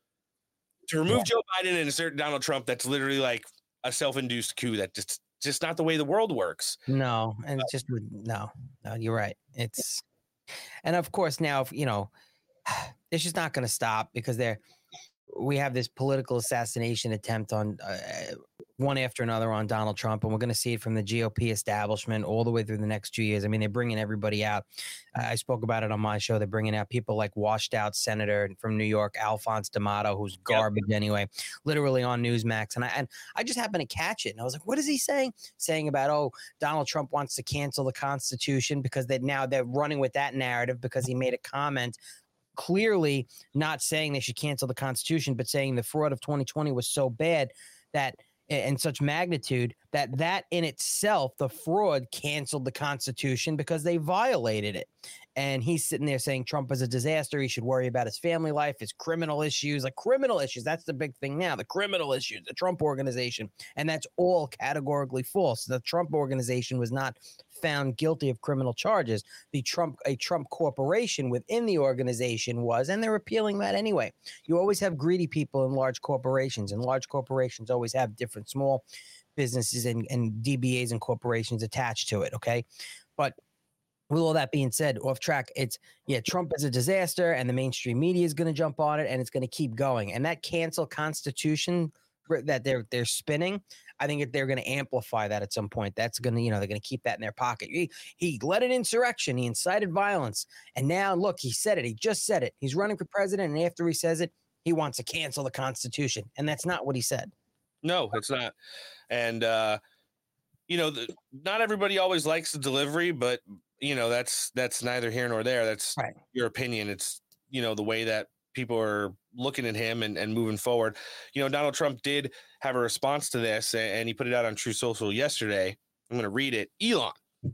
To remove Yeah. Joe Biden and insert Donald Trump, that's literally like a self-induced coup. That just just not the way the world works. no, and it just would no, no. You're right. It's and of course now, if, you know, it's just not going to stop because they're we have this political assassination attempt on uh, one after another on Donald Trump, and we're going to see it from the G O P establishment all the way through the next two years. I mean, they're bringing everybody out. I spoke about it on my show. They're bringing out people like washed out senator from New York, Alphonse D'Amato, who's garbage anyway, literally on Newsmax. And I and I just happened to catch it, and I was like, "What is he saying?" Saying about oh, Donald Trump wants to cancel the Constitution because they now they're running with that narrative because he made a comment. Clearly not saying they should cancel the Constitution, but saying the fraud of twenty twenty was so bad that in such magnitude that that in itself, the fraud canceled the Constitution because they violated it. And he's sitting there saying Trump is a disaster. He should worry about his family life, his criminal issues, like criminal issues. That's the big thing now, the criminal issues, the Trump organization. And that's all categorically false. The Trump organization was not found guilty of criminal charges. The Trump, a Trump corporation within the organization was, and they're appealing that anyway. You always have greedy people in large corporations, and large corporations always have different small businesses and, and D B As and corporations attached to it. Okay. But with all that being said, off track, it's yeah, Trump is a disaster, and the mainstream media is going to jump on it, and it's going to keep going. And that cancel Constitution that they're they're spinning, I think if they're going to amplify that at some point, that's going to, you know, they're going to keep that in their pocket. He, he led an insurrection, he incited violence, and now look, he said it, he just said it. He's running for president, and after he says it, he wants to cancel the Constitution, and that's not what he said. No, it's not. And uh, you know, the, not everybody always likes the delivery, but you know, that's that's neither here nor there. That's right. Your opinion. It's, you know, the way that people are looking at him and, and moving forward. You know, Donald Trump did have a response to this, and he put it out on True Social yesterday. I'm going to read it. Elon,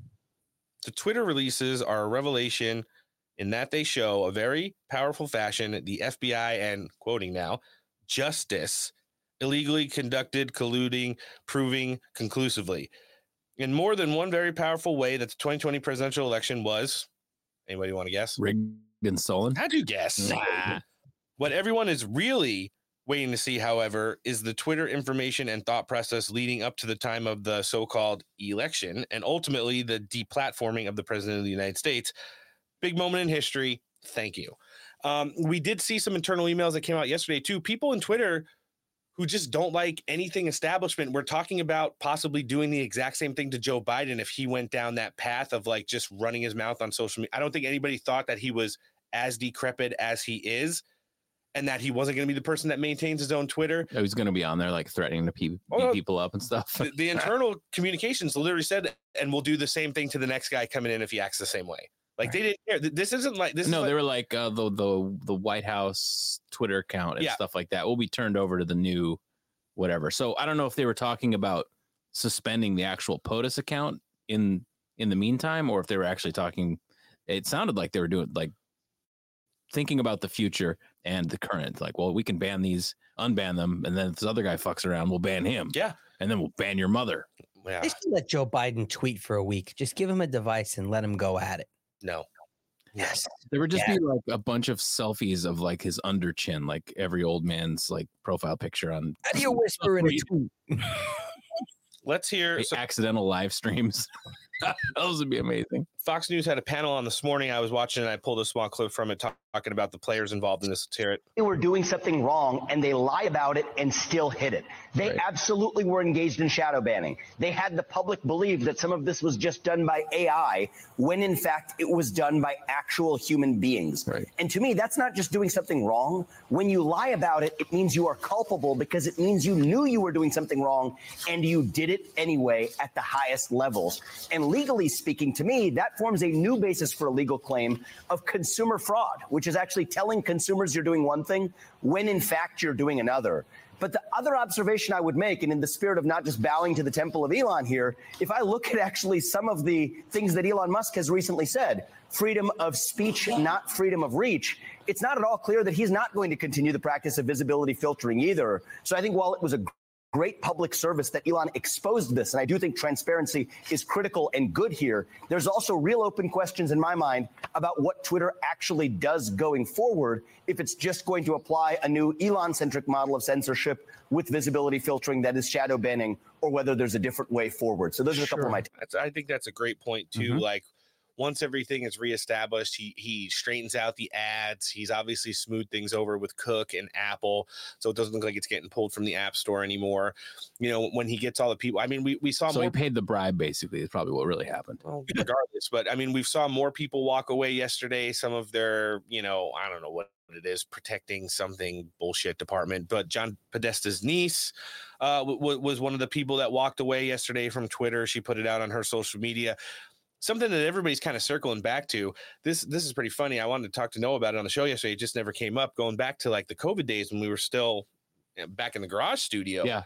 the Twitter releases are a revelation in that they show a very powerful fashion the F B I, and quoting now, justice illegally conducted, colluding, proving conclusively in more than one very powerful way that the twenty twenty presidential election was. Anybody want to guess? Rigged and stolen. How'd you guess? Nah. What everyone is really waiting to see, however, is the Twitter information and thought process leading up to the time of the so-called election and ultimately the deplatforming of the president of the United States. Big moment in history. Thank you. Um, we did see some internal emails that came out yesterday too. People in Twitter who just don't like anything establishment. We're talking about possibly doing the exact same thing to Joe Biden if he went down that path of like just running his mouth on social media. I don't think anybody thought that he was as decrepit as he is and that he wasn't going to be the person that maintains his own Twitter. He was going to be on there like threatening to pe- beat Oh, people up and stuff. The, the internal communications literally said, and we'll do the same thing to the next guy coming in if he acts the same way. Like they didn't care. This isn't like this. No, is like, they were like uh, the the the White House Twitter account and Yeah. stuff like that will be turned over to the new whatever. So I don't know if they were talking about suspending the actual POTUS account in in the meantime, or if they were actually talking. It sounded like they were doing like thinking about the future and the current. Like, well, we can ban these, unban them, and then if this other guy fucks around, we'll ban him. Yeah. And then we'll ban your mother. Yeah. They should let Joe Biden tweet for a week. Just give him a device and let him go at it. No. Yes. There would just Yeah. be like a bunch of selfies of like his under chin, like every old man's like profile picture on How do you whisper in a tweet? Let's hear. So accidental live streams. Those would be amazing. Fox News had a panel on this morning. I was watching and I pulled a small clip from it talk, talking about the players involved in this. Let's hear it. They were doing something wrong and they lie about it and still hid it. They Right. absolutely were engaged in shadow banning. They had the public believe that some of this was just done by A I when in fact it was done by actual human beings. Right. And to me, that's not just doing something wrong. When you lie about it, it means you are culpable because it means you knew you were doing something wrong and you did it anyway at the highest levels. And legally speaking, to me, that forms a new basis for a legal claim of consumer fraud, which is actually telling consumers you're doing one thing when in fact you're doing another. But the other observation I would make, and in the spirit of not just bowing to the temple of Elon here, if I look at actually some of the things that Elon Musk has recently said, freedom of speech, not freedom of reach, it's not at all clear that he's not going to continue the practice of visibility filtering either. So I think while it was a great public service that Elon exposed this, and I do think transparency is critical and good here, there's also real open questions in my mind about what Twitter actually does going forward, if it's just going to apply a new Elon-centric model of censorship with visibility filtering that is shadow banning, or whether there's a different way forward. So those are a couple of my That's, I think that's a great point too. Mhm. Like once everything is reestablished, he he straightens out the ads. He's obviously smoothed things over with Cook and Apple, so it doesn't look like it's getting pulled from the App Store anymore. You know, when he gets all the people, I mean, we we saw So more he paid the bribe, basically, is probably what really happened. well, regardless, but I mean, we saw more people walk away yesterday. Some of their, you know, I don't know what it is, protecting something bullshit department. But John Podesta's niece uh, w- was one of the people that walked away yesterday from Twitter. She put it out on her social media. Something that everybody's kind of circling back to. This this is pretty funny. I wanted to talk to Noah about it on the show yesterday. It just never came up. Going back to like the COVID days when we were still you know, back in the garage studio. Yeah.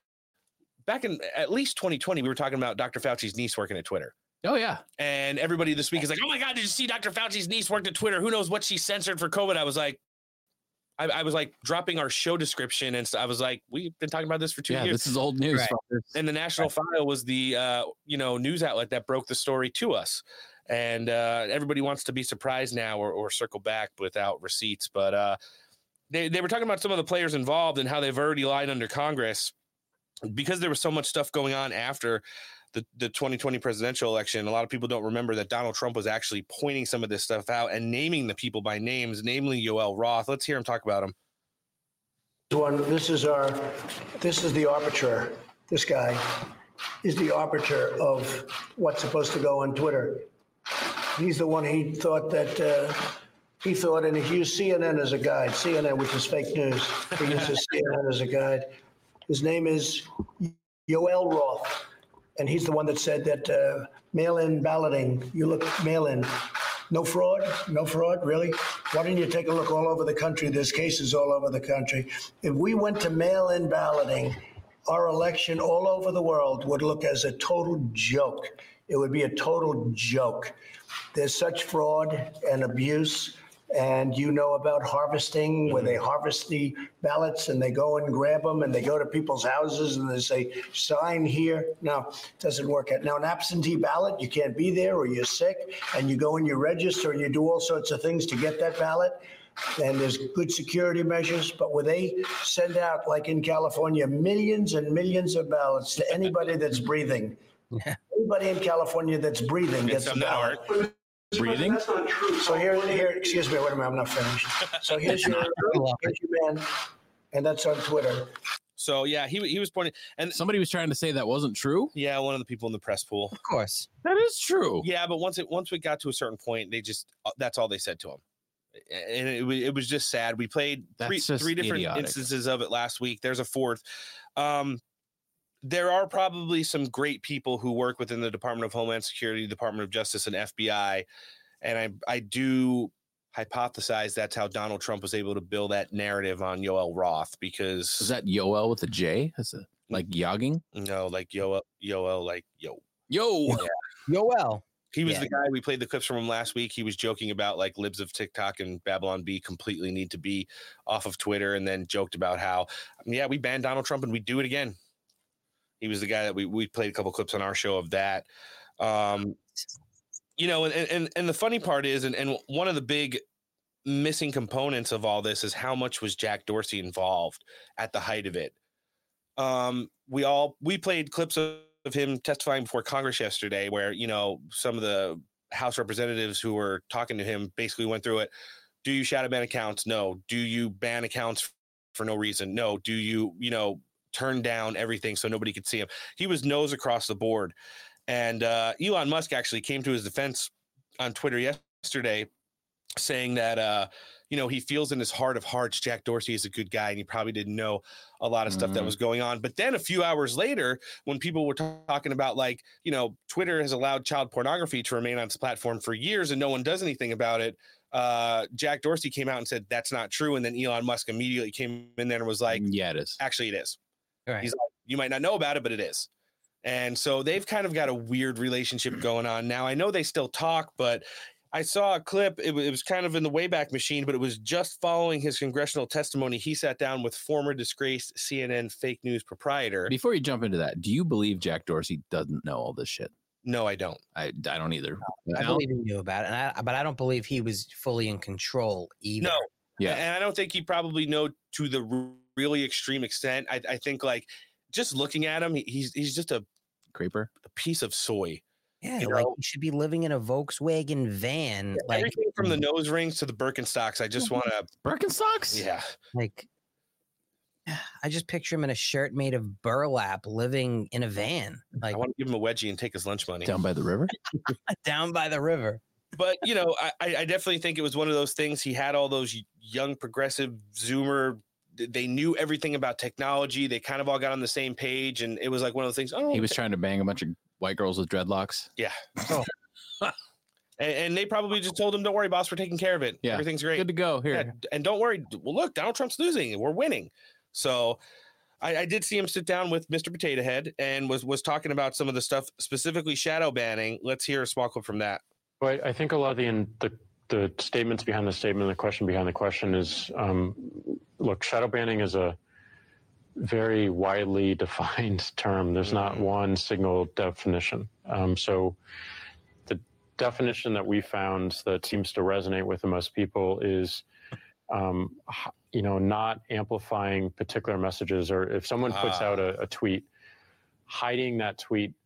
Back in at least twenty twenty, we were talking about Doctor Fauci's niece working at Twitter. Oh, yeah. And everybody this week is like, oh my God, did you see Doctor Fauci's niece worked at Twitter? Who knows what she censored for COVID? I was like, I, I was like dropping our show description. And so I was like, we've been talking about this for two Yeah, years. this is old news. Right. fuckers. And the National File was the, uh, you know, news outlet that broke the story to us. And uh, everybody wants to be surprised now or, or circle back without receipts. But uh, they, they were talking about some of the players involved and how they've already lied under Congress because there was so much stuff going on after the, the twenty twenty presidential election, a lot of people don't remember that Donald Trump was actually pointing some of this stuff out and naming the people by names, namely Yoel Roth. Let's hear him talk about him. One, this is our, this is the arbiter. This guy is the arbiter of what's supposed to go on Twitter. He's the one he thought that, uh, he thought, and he used C N N as a guide, C N N, which is fake news. He uses C N N as a guide. His name is Yoel Roth, and he's the one that said that uh, mail-in balloting, you look mail-in, no fraud, no fraud, really? Why don't you take a look all over the country? There's cases all over the country. If we went to mail-in balloting, our election all over the world would look as a total joke. It would be a total joke. There's such fraud and abuse. And you know about harvesting, where they harvest the ballots and they go and grab them and they go to people's houses and they say, sign here. No, it doesn't work out. Now, an absentee ballot, you can't be there or you're sick and you go and you register and you do all sorts of things to get that ballot. And there's good security measures. But where they send out, like in California, millions and millions of ballots to anybody that's breathing. Yeah. Anybody in California that's breathing gets a ballot. Breathing? That's not true. So here, here, excuse me, wait a minute, I'm not finished. So here's your, here's your man, and that's on Twitter. So yeah, he he was pointing, and Somebody was trying to say that wasn't true. yeah, one of the people in the press pool. Of course. That is true. Yeah, but once it once we got to a certain point, they just uh, that's all they said to him, and it, wa- it was just sad. We played three That's just three different idiotic. instances of it last week. There's a fourth. Um, there are probably some great people who work within the Department of Homeland Security, Department of Justice, and F B I, and I I do hypothesize that's how Donald Trump was able to build that narrative on Yoel Roth, because Is that Yoel with a J? That's a, like yogging? no, like Yoel Yoel like yo. Yo. Yoel. He was Yeah. the guy, we played the clips from him last week. He was joking about like libs of TikTok and Babylon B completely need to be off of Twitter, and then joked about how, yeah, we banned Donald Trump and we do it again. He was the guy that we, we played a couple clips on our show of that. Um, you know, and, and, and the funny part is, and, and one of the big missing components of all this is how much was Jack Dorsey involved at the height of it. Um, we all, we played clips of, of him testifying before Congress yesterday, where, you know, some of the House representatives who were talking to him basically went through it. Do you shadow ban accounts? No. Do you ban accounts for no reason? No. Do you, you know, turn down everything so nobody could see him? He was nose across the board. And uh, Elon Musk actually came to his defense on Twitter yesterday, saying that, uh, you know, he feels in his heart of hearts Jack Dorsey is a good guy, and he probably didn't know a lot of stuff that Mhm. was going on. But then a few hours later, when people were ta- talking about, like, you know, Twitter has allowed child pornography to remain on its platform for years and no one does anything about it, uh, Jack Dorsey came out and said that's not true. And then Elon Musk immediately came in there and was like, Yeah, it is. actually, it is. Right. He's like, you might not know about it, but it is. And so they've kind of got a weird relationship going on now. I know they still talk, but I saw a clip. It, w- it was kind of in the Wayback Machine, but it was just following his congressional testimony. He sat down with former disgraced C N N fake news proprietor. Before you jump into that, do you believe Jack Dorsey doesn't know all this shit? No, I don't. I, I don't either. I Al? believe he knew about it, and I, but I don't believe he was fully in control either. No. Yeah. And I don't think he probably know to the r- really extreme extent. I, I think, like, just looking at him, he- he's he's just a, Creeper. a piece of soy. Yeah, You like know- he should be living in a Volkswagen van. Like, Everything from the nose rings to the Birkenstocks. I just want to, Birkenstocks? yeah. like I just picture him in a shirt made of burlap, living in a van, like I want to give him a wedgie and take his lunch money. Down by the river? down by the river. But, you know, I, I definitely think it was one of those things. He had all those young progressive Zoomer. They knew everything about technology. They kind of all got on the same page. And it was like one of those things. Oh, He was trying to bang a bunch of white girls with dreadlocks. yeah. and, and they probably just told him, don't worry, boss, we're taking care of it. Yeah. Everything's great. Good to go. Here. Yeah, and don't worry. Well, look, Donald Trump's losing. We're winning. So I, I did see him sit down with Mister Potato Head and was, was talking about some of the stuff, specifically shadow banning. Let's hear a small clip from that. Well, I I think a lot of the, the the statements behind the statement, the question behind the question is, um, look, shadow banning is a very widely defined term. There's not one single definition. Um, so the definition that we found that seems to resonate with the most people is, um, h- you know, not amplifying particular messages, or if someone puts Ah. out a, a tweet, hiding that tweet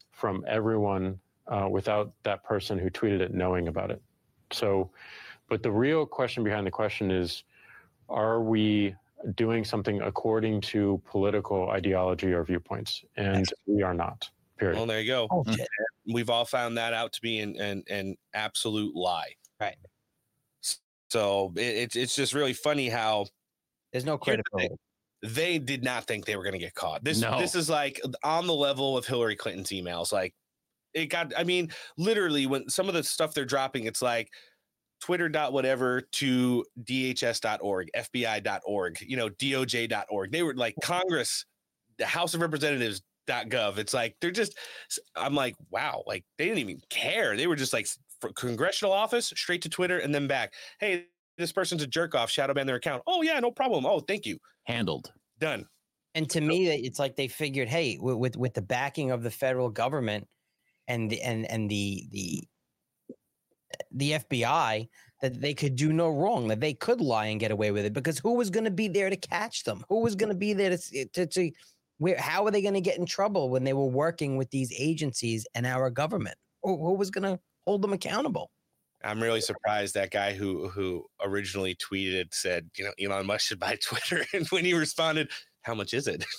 from everyone uh, without that person who tweeted it knowing about it. So, but the real question behind the question is, are we doing something according to political ideology or viewpoints? And we are not, period. Well, there you go. Oh, shit. We've all found that out to be an, an, an absolute lie. Right. So it, it's it's just really funny how There's no credibility. they did not think they were going to get caught. This No. this is like on the level of Hillary Clinton's emails. Like it got, I mean, literally when some of the stuff they're dropping, it's like Twitter dot whatever to D H S dot org, F B I dot org, you know, D O J dot org. They were like Congress, the House of Representatives dot gov. It's like they're just, I'm like, wow, like they didn't even care. They were just like for congressional office, straight to Twitter and then back. Hey, this person's a jerk off, shadow ban their account. Oh, yeah, no problem. Oh, thank you. Handled. Done. And to me, it's like they figured, hey, with with, with the backing of the federal government and the and and the the the F B I, that they could do no wrong, that they could lie and get away with it, because who was going to be there to catch them? Who was going to be there to to, to where? How are they going to get in trouble when they were working with these agencies and our government? Who, who was going to hold them accountable? I'm really surprised that guy who who originally tweeted said, you know, Elon Musk should buy Twitter. And when he responded, how much is it?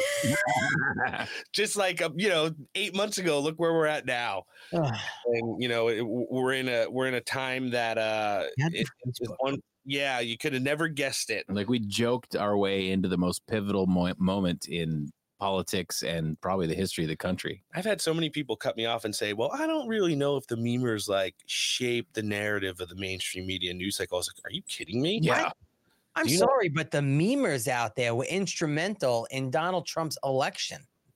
Just like, uh, you know, eight months ago, look where we're at now. And, you know, it, we're in a we're in a time that uh, it, it's one, yeah, you could have never guessed it. Like we joked our way into the most pivotal mo- moment in politics and probably the history of the country. I've had so many people cut me off and say, well, I don't really know if the memers like shape the narrative of the mainstream media news cycle. I was like, are you kidding me? Yeah. I'm Do you know- sorry, but the memers out there were instrumental in Donald Trump's election.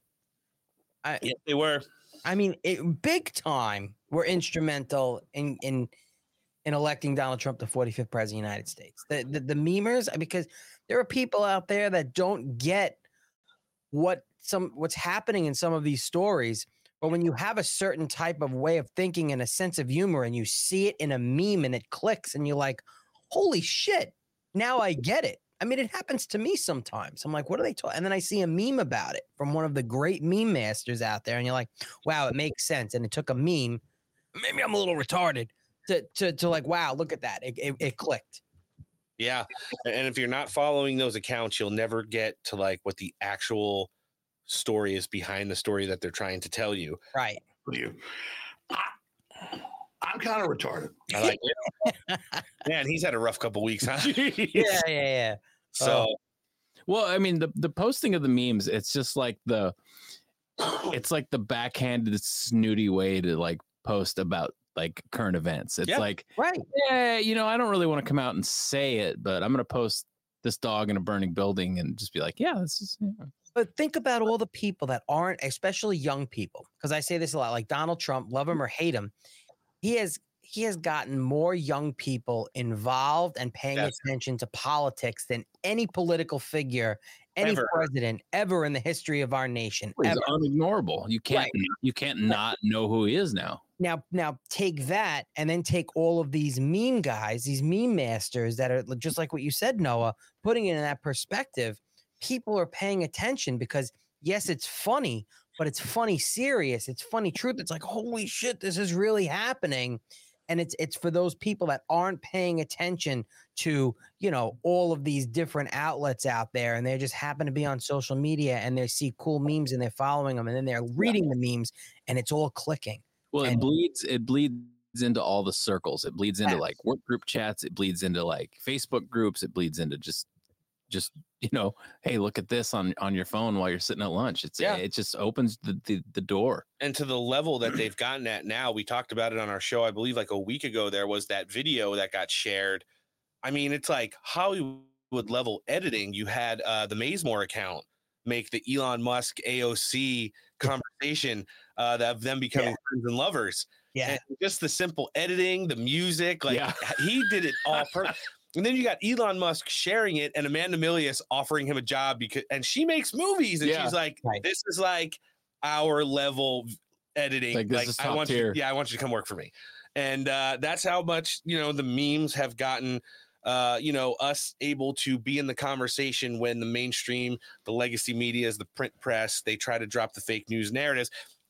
I, Yes, they were. I mean, it, big time were instrumental in in in electing Donald Trump the forty-fifth president of the United States. The, the the memers, because there are people out there that don't get what some what's happening in some of these stories. But when you have a certain type of way of thinking and a sense of humor, and you see it in a meme and it clicks, and you're like, "Holy shit! Now I get it." I mean, it happens to me sometimes. I'm like, what are they talking? And then I see a meme about it from one of the great meme masters out there. And you're like, wow, it makes sense. And it took a meme. Maybe I'm a little retarded to, to, to like, wow, look at that. It, it, it clicked. Yeah. And if you're not following those accounts, you'll never get to like what the actual story is behind the story that they're trying to tell you. Right. You. I, I'm kind of retarded. I like it. Man, he's had a rough couple weeks, huh? Yeah, yeah, yeah. So, Well, I mean, the, the posting of the memes, it's just like the, it's like the backhanded snooty way to like post about like current events. It's Yeah. like, Right. yeah, you know, I don't really want to come out and say it, but I'm going to post this dog in a burning building and just be like, yeah, this is, yeah. But think about all the people that aren't, especially young people, because I say this a lot, like Donald Trump, love him or hate him. He has he has gotten more young people involved and paying Yes. attention to politics than any political figure, any Ever. president ever in the history of our nation. He's Ever. unignorable. You can't, Right. you can't not know who he is now. Now, now take that and then take all of these meme guys, these meme masters that are just like what you said, Noah, putting it in that perspective. People are paying attention because yes, it's funny, but it's funny serious. It's funny truth. It's like, holy shit, this is really happening. And it's it's for those people that aren't paying attention to, you know, all of these different outlets out there, and they just happen to be on social media and they see cool memes and they're following them, and then they're reading the memes and it's all clicking. Well, it And- bleeds, it bleeds into all the circles. It bleeds into Yes. like work group chats. It bleeds into like Facebook groups. It bleeds into just, just, you know, hey, look at this on, on your phone while you're sitting at lunch. It's, Yeah. it just opens the, the, the door. and to the level that they've gotten at now, we talked about it on our show, I believe like a week ago, there was that video that got shared. I mean, it's like Hollywood level editing. You had uh, the Mazemore account make the Elon Musk A O C conversation uh, that of them becoming Yeah. friends and lovers. Yeah. And just the simple editing, the music, like Yeah. he did it all perfect. And then you got Elon Musk sharing it and Amanda Milius offering him a job because, and she makes movies and Yeah. she's like, Right. this is like our level editing. Like, this is I top want tier. you, yeah, I want you to come work for me. And uh, that's how much, you know, the memes have gotten, uh, you know, us able to be in the conversation when the mainstream, the legacy media, the print press, they try to drop the fake news narratives.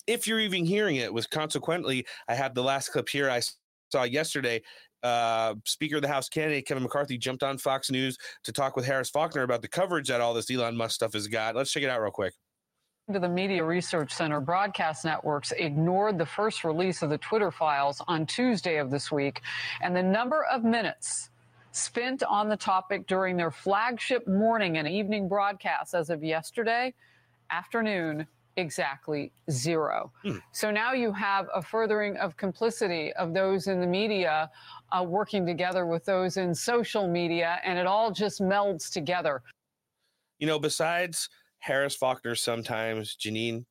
if you're even hearing it, was consequently, I have the last clip here I saw yesterday. Uh, Speaker of the House candidate Kevin McCarthy jumped on Fox News to talk with Harris Faulkner about the coverage that all this Elon Musk stuff has got. Let's check it out real quick. To the Media Research Center, broadcast networks ignored the first release of the Twitter files on Tuesday of this week, and the number of minutes spent on the topic during their flagship morning and evening broadcasts as of yesterday afternoon, exactly zero. Hmm. So now you have a furthering of complicity of those in the media uh, working together with those in social media, and it all just melds together. You know, besides Harris Faulkner, sometimes Janine,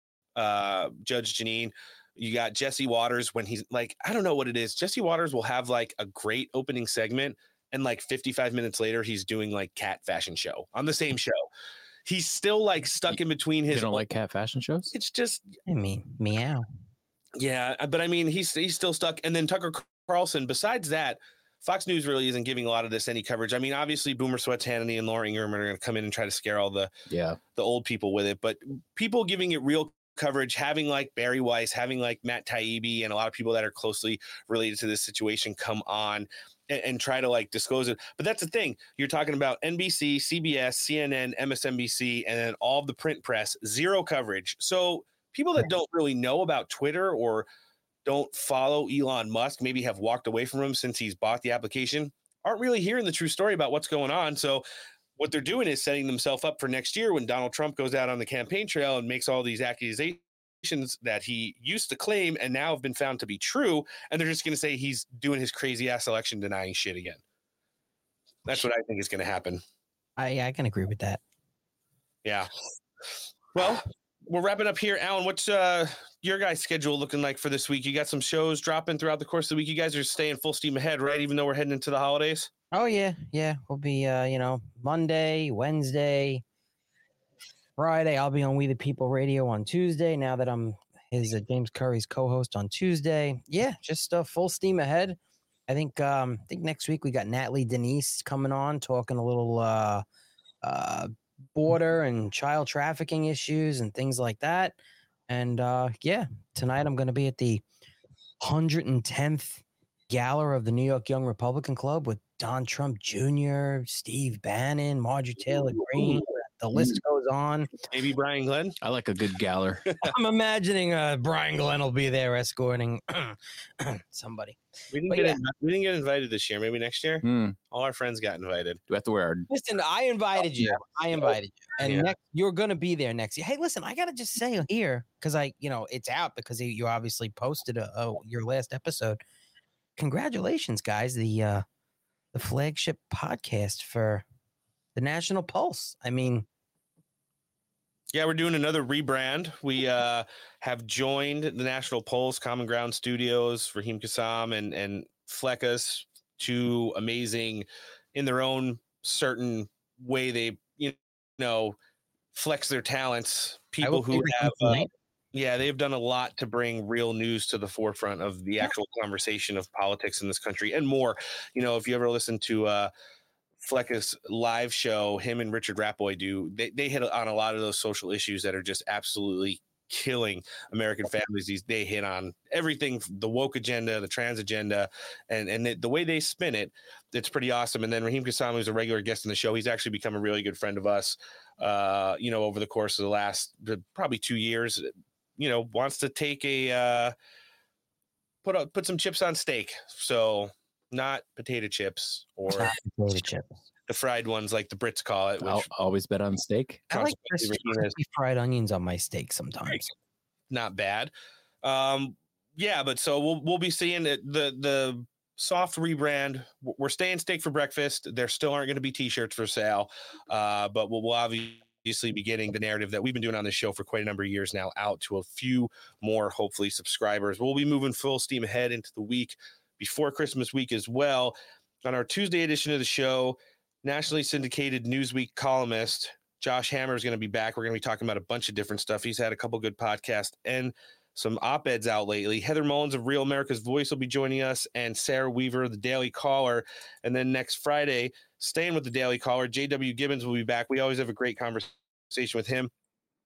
uh, Judge Janine, you got Jesse Waters when he's like, I don't know what it is. Jesse Waters will have like a great opening segment, and like fifty-five minutes later, he's doing like cat fashion show on the same show. He's still like stuck in between his. You don't like cat fashion shows? It's just, I mean, meow. Yeah, but I mean, he's he's still stuck. And then Tucker Carlson. Besides that, Fox News really isn't giving a lot of this any coverage. I mean, obviously, Boomer Sweats, Hannity, and Laura Ingraham are going to come in and try to scare all the yeah the old people with it. But people giving it real coverage, having like Barry Weiss, having like Matt Taibbi, and a lot of people that are closely related to this situation come on and, and try to like disclose it. But that's the thing. You're talking about N B C, C B S, C N N, M S N B C, and then all of the print press, zero coverage. So people that don't really know about Twitter or don't follow Elon Musk, maybe have walked away from him since he's bought the application, aren't really hearing the true story about what's going on. So what they're doing is setting themselves up for next year when Donald Trump goes out on the campaign trail and makes all these accusations that he used to claim and now have been found to be true. And they're just going to say he's doing his crazy ass election denying shit again. That's what I think is going to happen. I, I can agree with that. Yeah. Well, we're wrapping up here. Alan, what's uh, your guys' schedule looking like for this week? You got some shows dropping throughout the course of the week. You guys are staying full steam ahead, right? Even though we're heading into the holidays. Oh yeah, yeah. We'll be uh, you know, Monday, Wednesday, Friday. I'll be on We the People Radio on Tuesday. Now that I'm his uh, James Curry's co-host on Tuesday. Yeah, just uh, full steam ahead. I think um, I think next week we got Natalie Denise coming on, talking a little uh, uh, border and child trafficking issues and things like that. And uh, yeah, tonight I'm going to be at the one hundred tenth Gala of the New York Young Republican Club with Don Trump Junior, Steve Bannon, Marjorie Taylor Greene. The list goes on. Maybe Brian Glenn. I like a good galler. I'm imagining uh, Brian Glenn will be there escorting somebody. We didn't, But get yeah. in, we didn't get invited this year. Maybe next year. Hmm. All our friends got invited. Do we have to wear our Listen, I invited you. I invited you, and Yeah. next you're gonna be there next year. Hey, listen, I gotta just say here because I, you know, it's out because you- you obviously posted a, a, your last episode. Congratulations, guys! The uh, the flagship podcast for the National Pulse. I mean, Yeah, we're doing another rebrand. We uh, have joined the National Pulse Common Ground Studios, Raheem Kassam and and Fleckus, two amazing in their own certain way. They you know flex their talents. People will who favorite have them uh, tonight. yeah, they've done a lot to bring real news to the forefront of the actual conversation of politics in this country and more. You know, if you ever listen to uh, Fleckus live show, him and Richard Rapoy do, they, they hit on a lot of those social issues that are just absolutely killing American families. These they hit on everything, the woke agenda, the trans agenda, and and the, the way they spin it, it's pretty awesome. And then Raheem Kassam, who's a regular guest in the show, he's actually become a really good friend of us. Uh, you know, over the course of the last probably two years, you know, wants to take a uh, put up put some chips on steak. So not potato chips or potato chips. the fried ones like the Brits call it. Which I'll always bet on steak. I like consequently crispy, Raheem is crispy fried onions on my steak sometimes. not bad. Um, yeah, but so we'll we'll be seeing it, the the soft rebrand. We're staying steak for breakfast. There still aren't going to be T-shirts for sale, uh, but we'll, we'll obviously be getting the narrative that we've been doing on this show for quite a number of years now out to a few more, hopefully, subscribers. We'll be moving full steam ahead into the week before Christmas week as well. On our Tuesday edition of the show, nationally syndicated Newsweek columnist Josh Hammer is going to be back. We're going to be talking about a bunch of different stuff. He's had a couple good podcasts and some op-eds out lately. Heather Mullins of Real America's Voice will be joining us, and Sarah Weaver of the Daily Caller. And then next Friday, staying with the Daily Caller, J W Gibbons will be back. We always have a great conversation with him.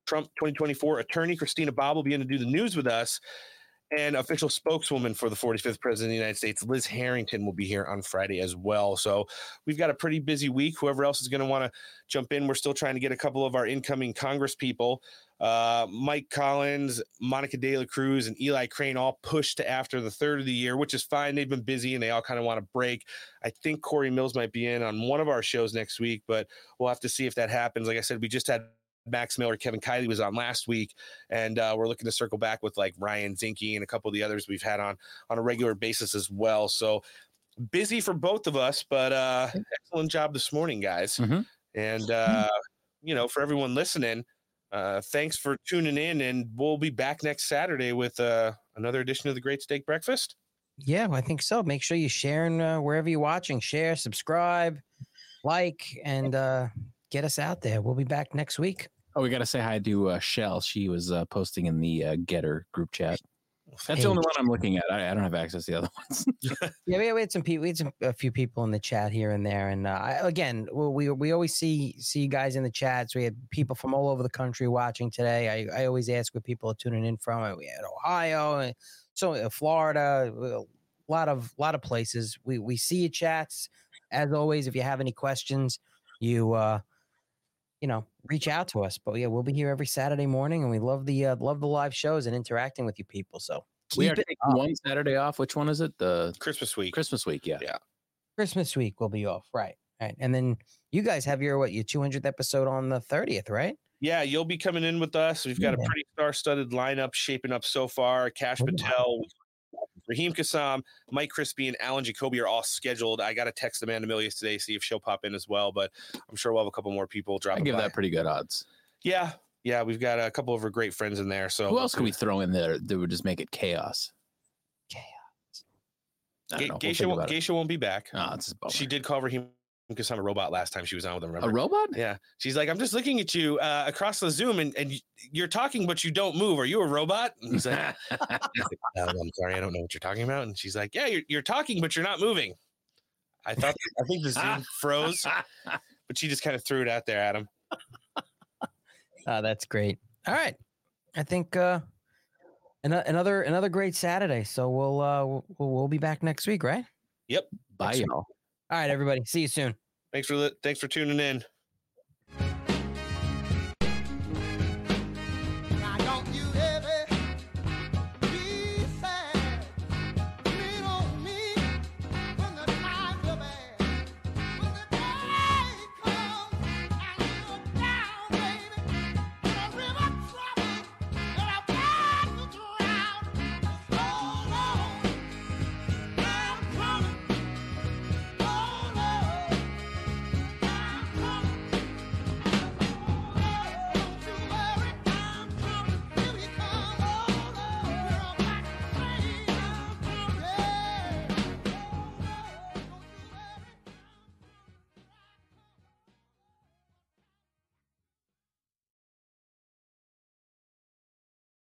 Trump twenty twenty-four attorney Christina Bobb will be in to do the news with us. And official spokeswoman for the forty-fifth president of the United States, Liz Harrington, will be here on Friday as well. So we've got a pretty busy week. Whoever else is going to want to jump in, we're still trying to get a couple of our incoming Congress people. Uh, Mike Collins, Monica De La Cruz, and Eli Crane all pushed to after the third of the year, which is fine. They've been busy and they all kind of want to break. I think Corey Mills might be in on one of our shows next week, but we'll have to see if that happens. Like I said, we just had Max Miller, Kevin Kiley was on last week, and uh, we're looking to circle back with like Ryan Zinke and a couple of the others we've had on on a regular basis as well. So busy for both of us, but uh, excellent job this morning, guys. Mm-hmm. And uh, you know, for everyone listening, uh, thanks for tuning in, and we'll be back next Saturday with uh, another edition of the Great Steak Breakfast. Yeah, I think so. Make sure you're sharing uh, wherever you're watching. Share, subscribe, like, and uh, get us out there. We'll be back next week. Oh, we got to say hi to uh, Shell. She was uh, posting in the uh, Getter group chat. That's Hey. the only one I'm looking at. I, I don't have access to the other ones. Yeah, we, we had some people. We had some, a few people in the chat here and there, and uh, I, again, we we always see see you guys in the chats. We had people from all over the country watching today. I, I always ask where people are tuning in from. We had Ohio, and so uh, Florida, a lot of lot of places. We we see your chats as always. If you have any questions, you uh, you know, reach out to us. But yeah, we'll be here every Saturday morning, and we love the uh, love the live shows and interacting with you people. So We keep are it taking up. one Saturday off. Which one is it? The Christmas week. Christmas week. Yeah. Yeah. Christmas week will be off, right? Right, and then you guys have your what your two hundredth episode on the thirtieth, right? Yeah, you'll be coming in with us. We've got a Yeah. pretty star-studded lineup shaping up so far. Cash Oh. Patel, Raheem Kassam, Mike Crispy, and Alan Jacoby are all scheduled. I got to text Amanda Milius today, see if she'll pop in as well, but I'm sure we'll have a couple more people I dropping give by. that pretty good odds. Yeah, yeah, we've got a couple of our great friends in there. So Who else can we throw in there that would just make it chaos? Chaos. I don't Ge- know. We'll Geisha, think won't, about it. Geisha won't be back. Oh, it's just a bummer. She did call Raheem Kassam a robot last time she was on with him. Remember? A robot? Yeah, she's like, I'm just looking at you uh, across the Zoom, and, and you're talking, but you don't move. Are you a robot? And he's like, um, I'm sorry, I don't know what you're talking about. And she's like, Yeah, you're, you're talking, but you're not moving. I thought, I think the Zoom froze, but she just kind of threw it out there at him. Oh, that's great. All right, I think uh, an- another another great Saturday. So we'll uh, we'll, we'll be back next week, right? Yep. Bye, Next week. y'all. All right, everybody. See you soon. Thanks for li- thanks for tuning in.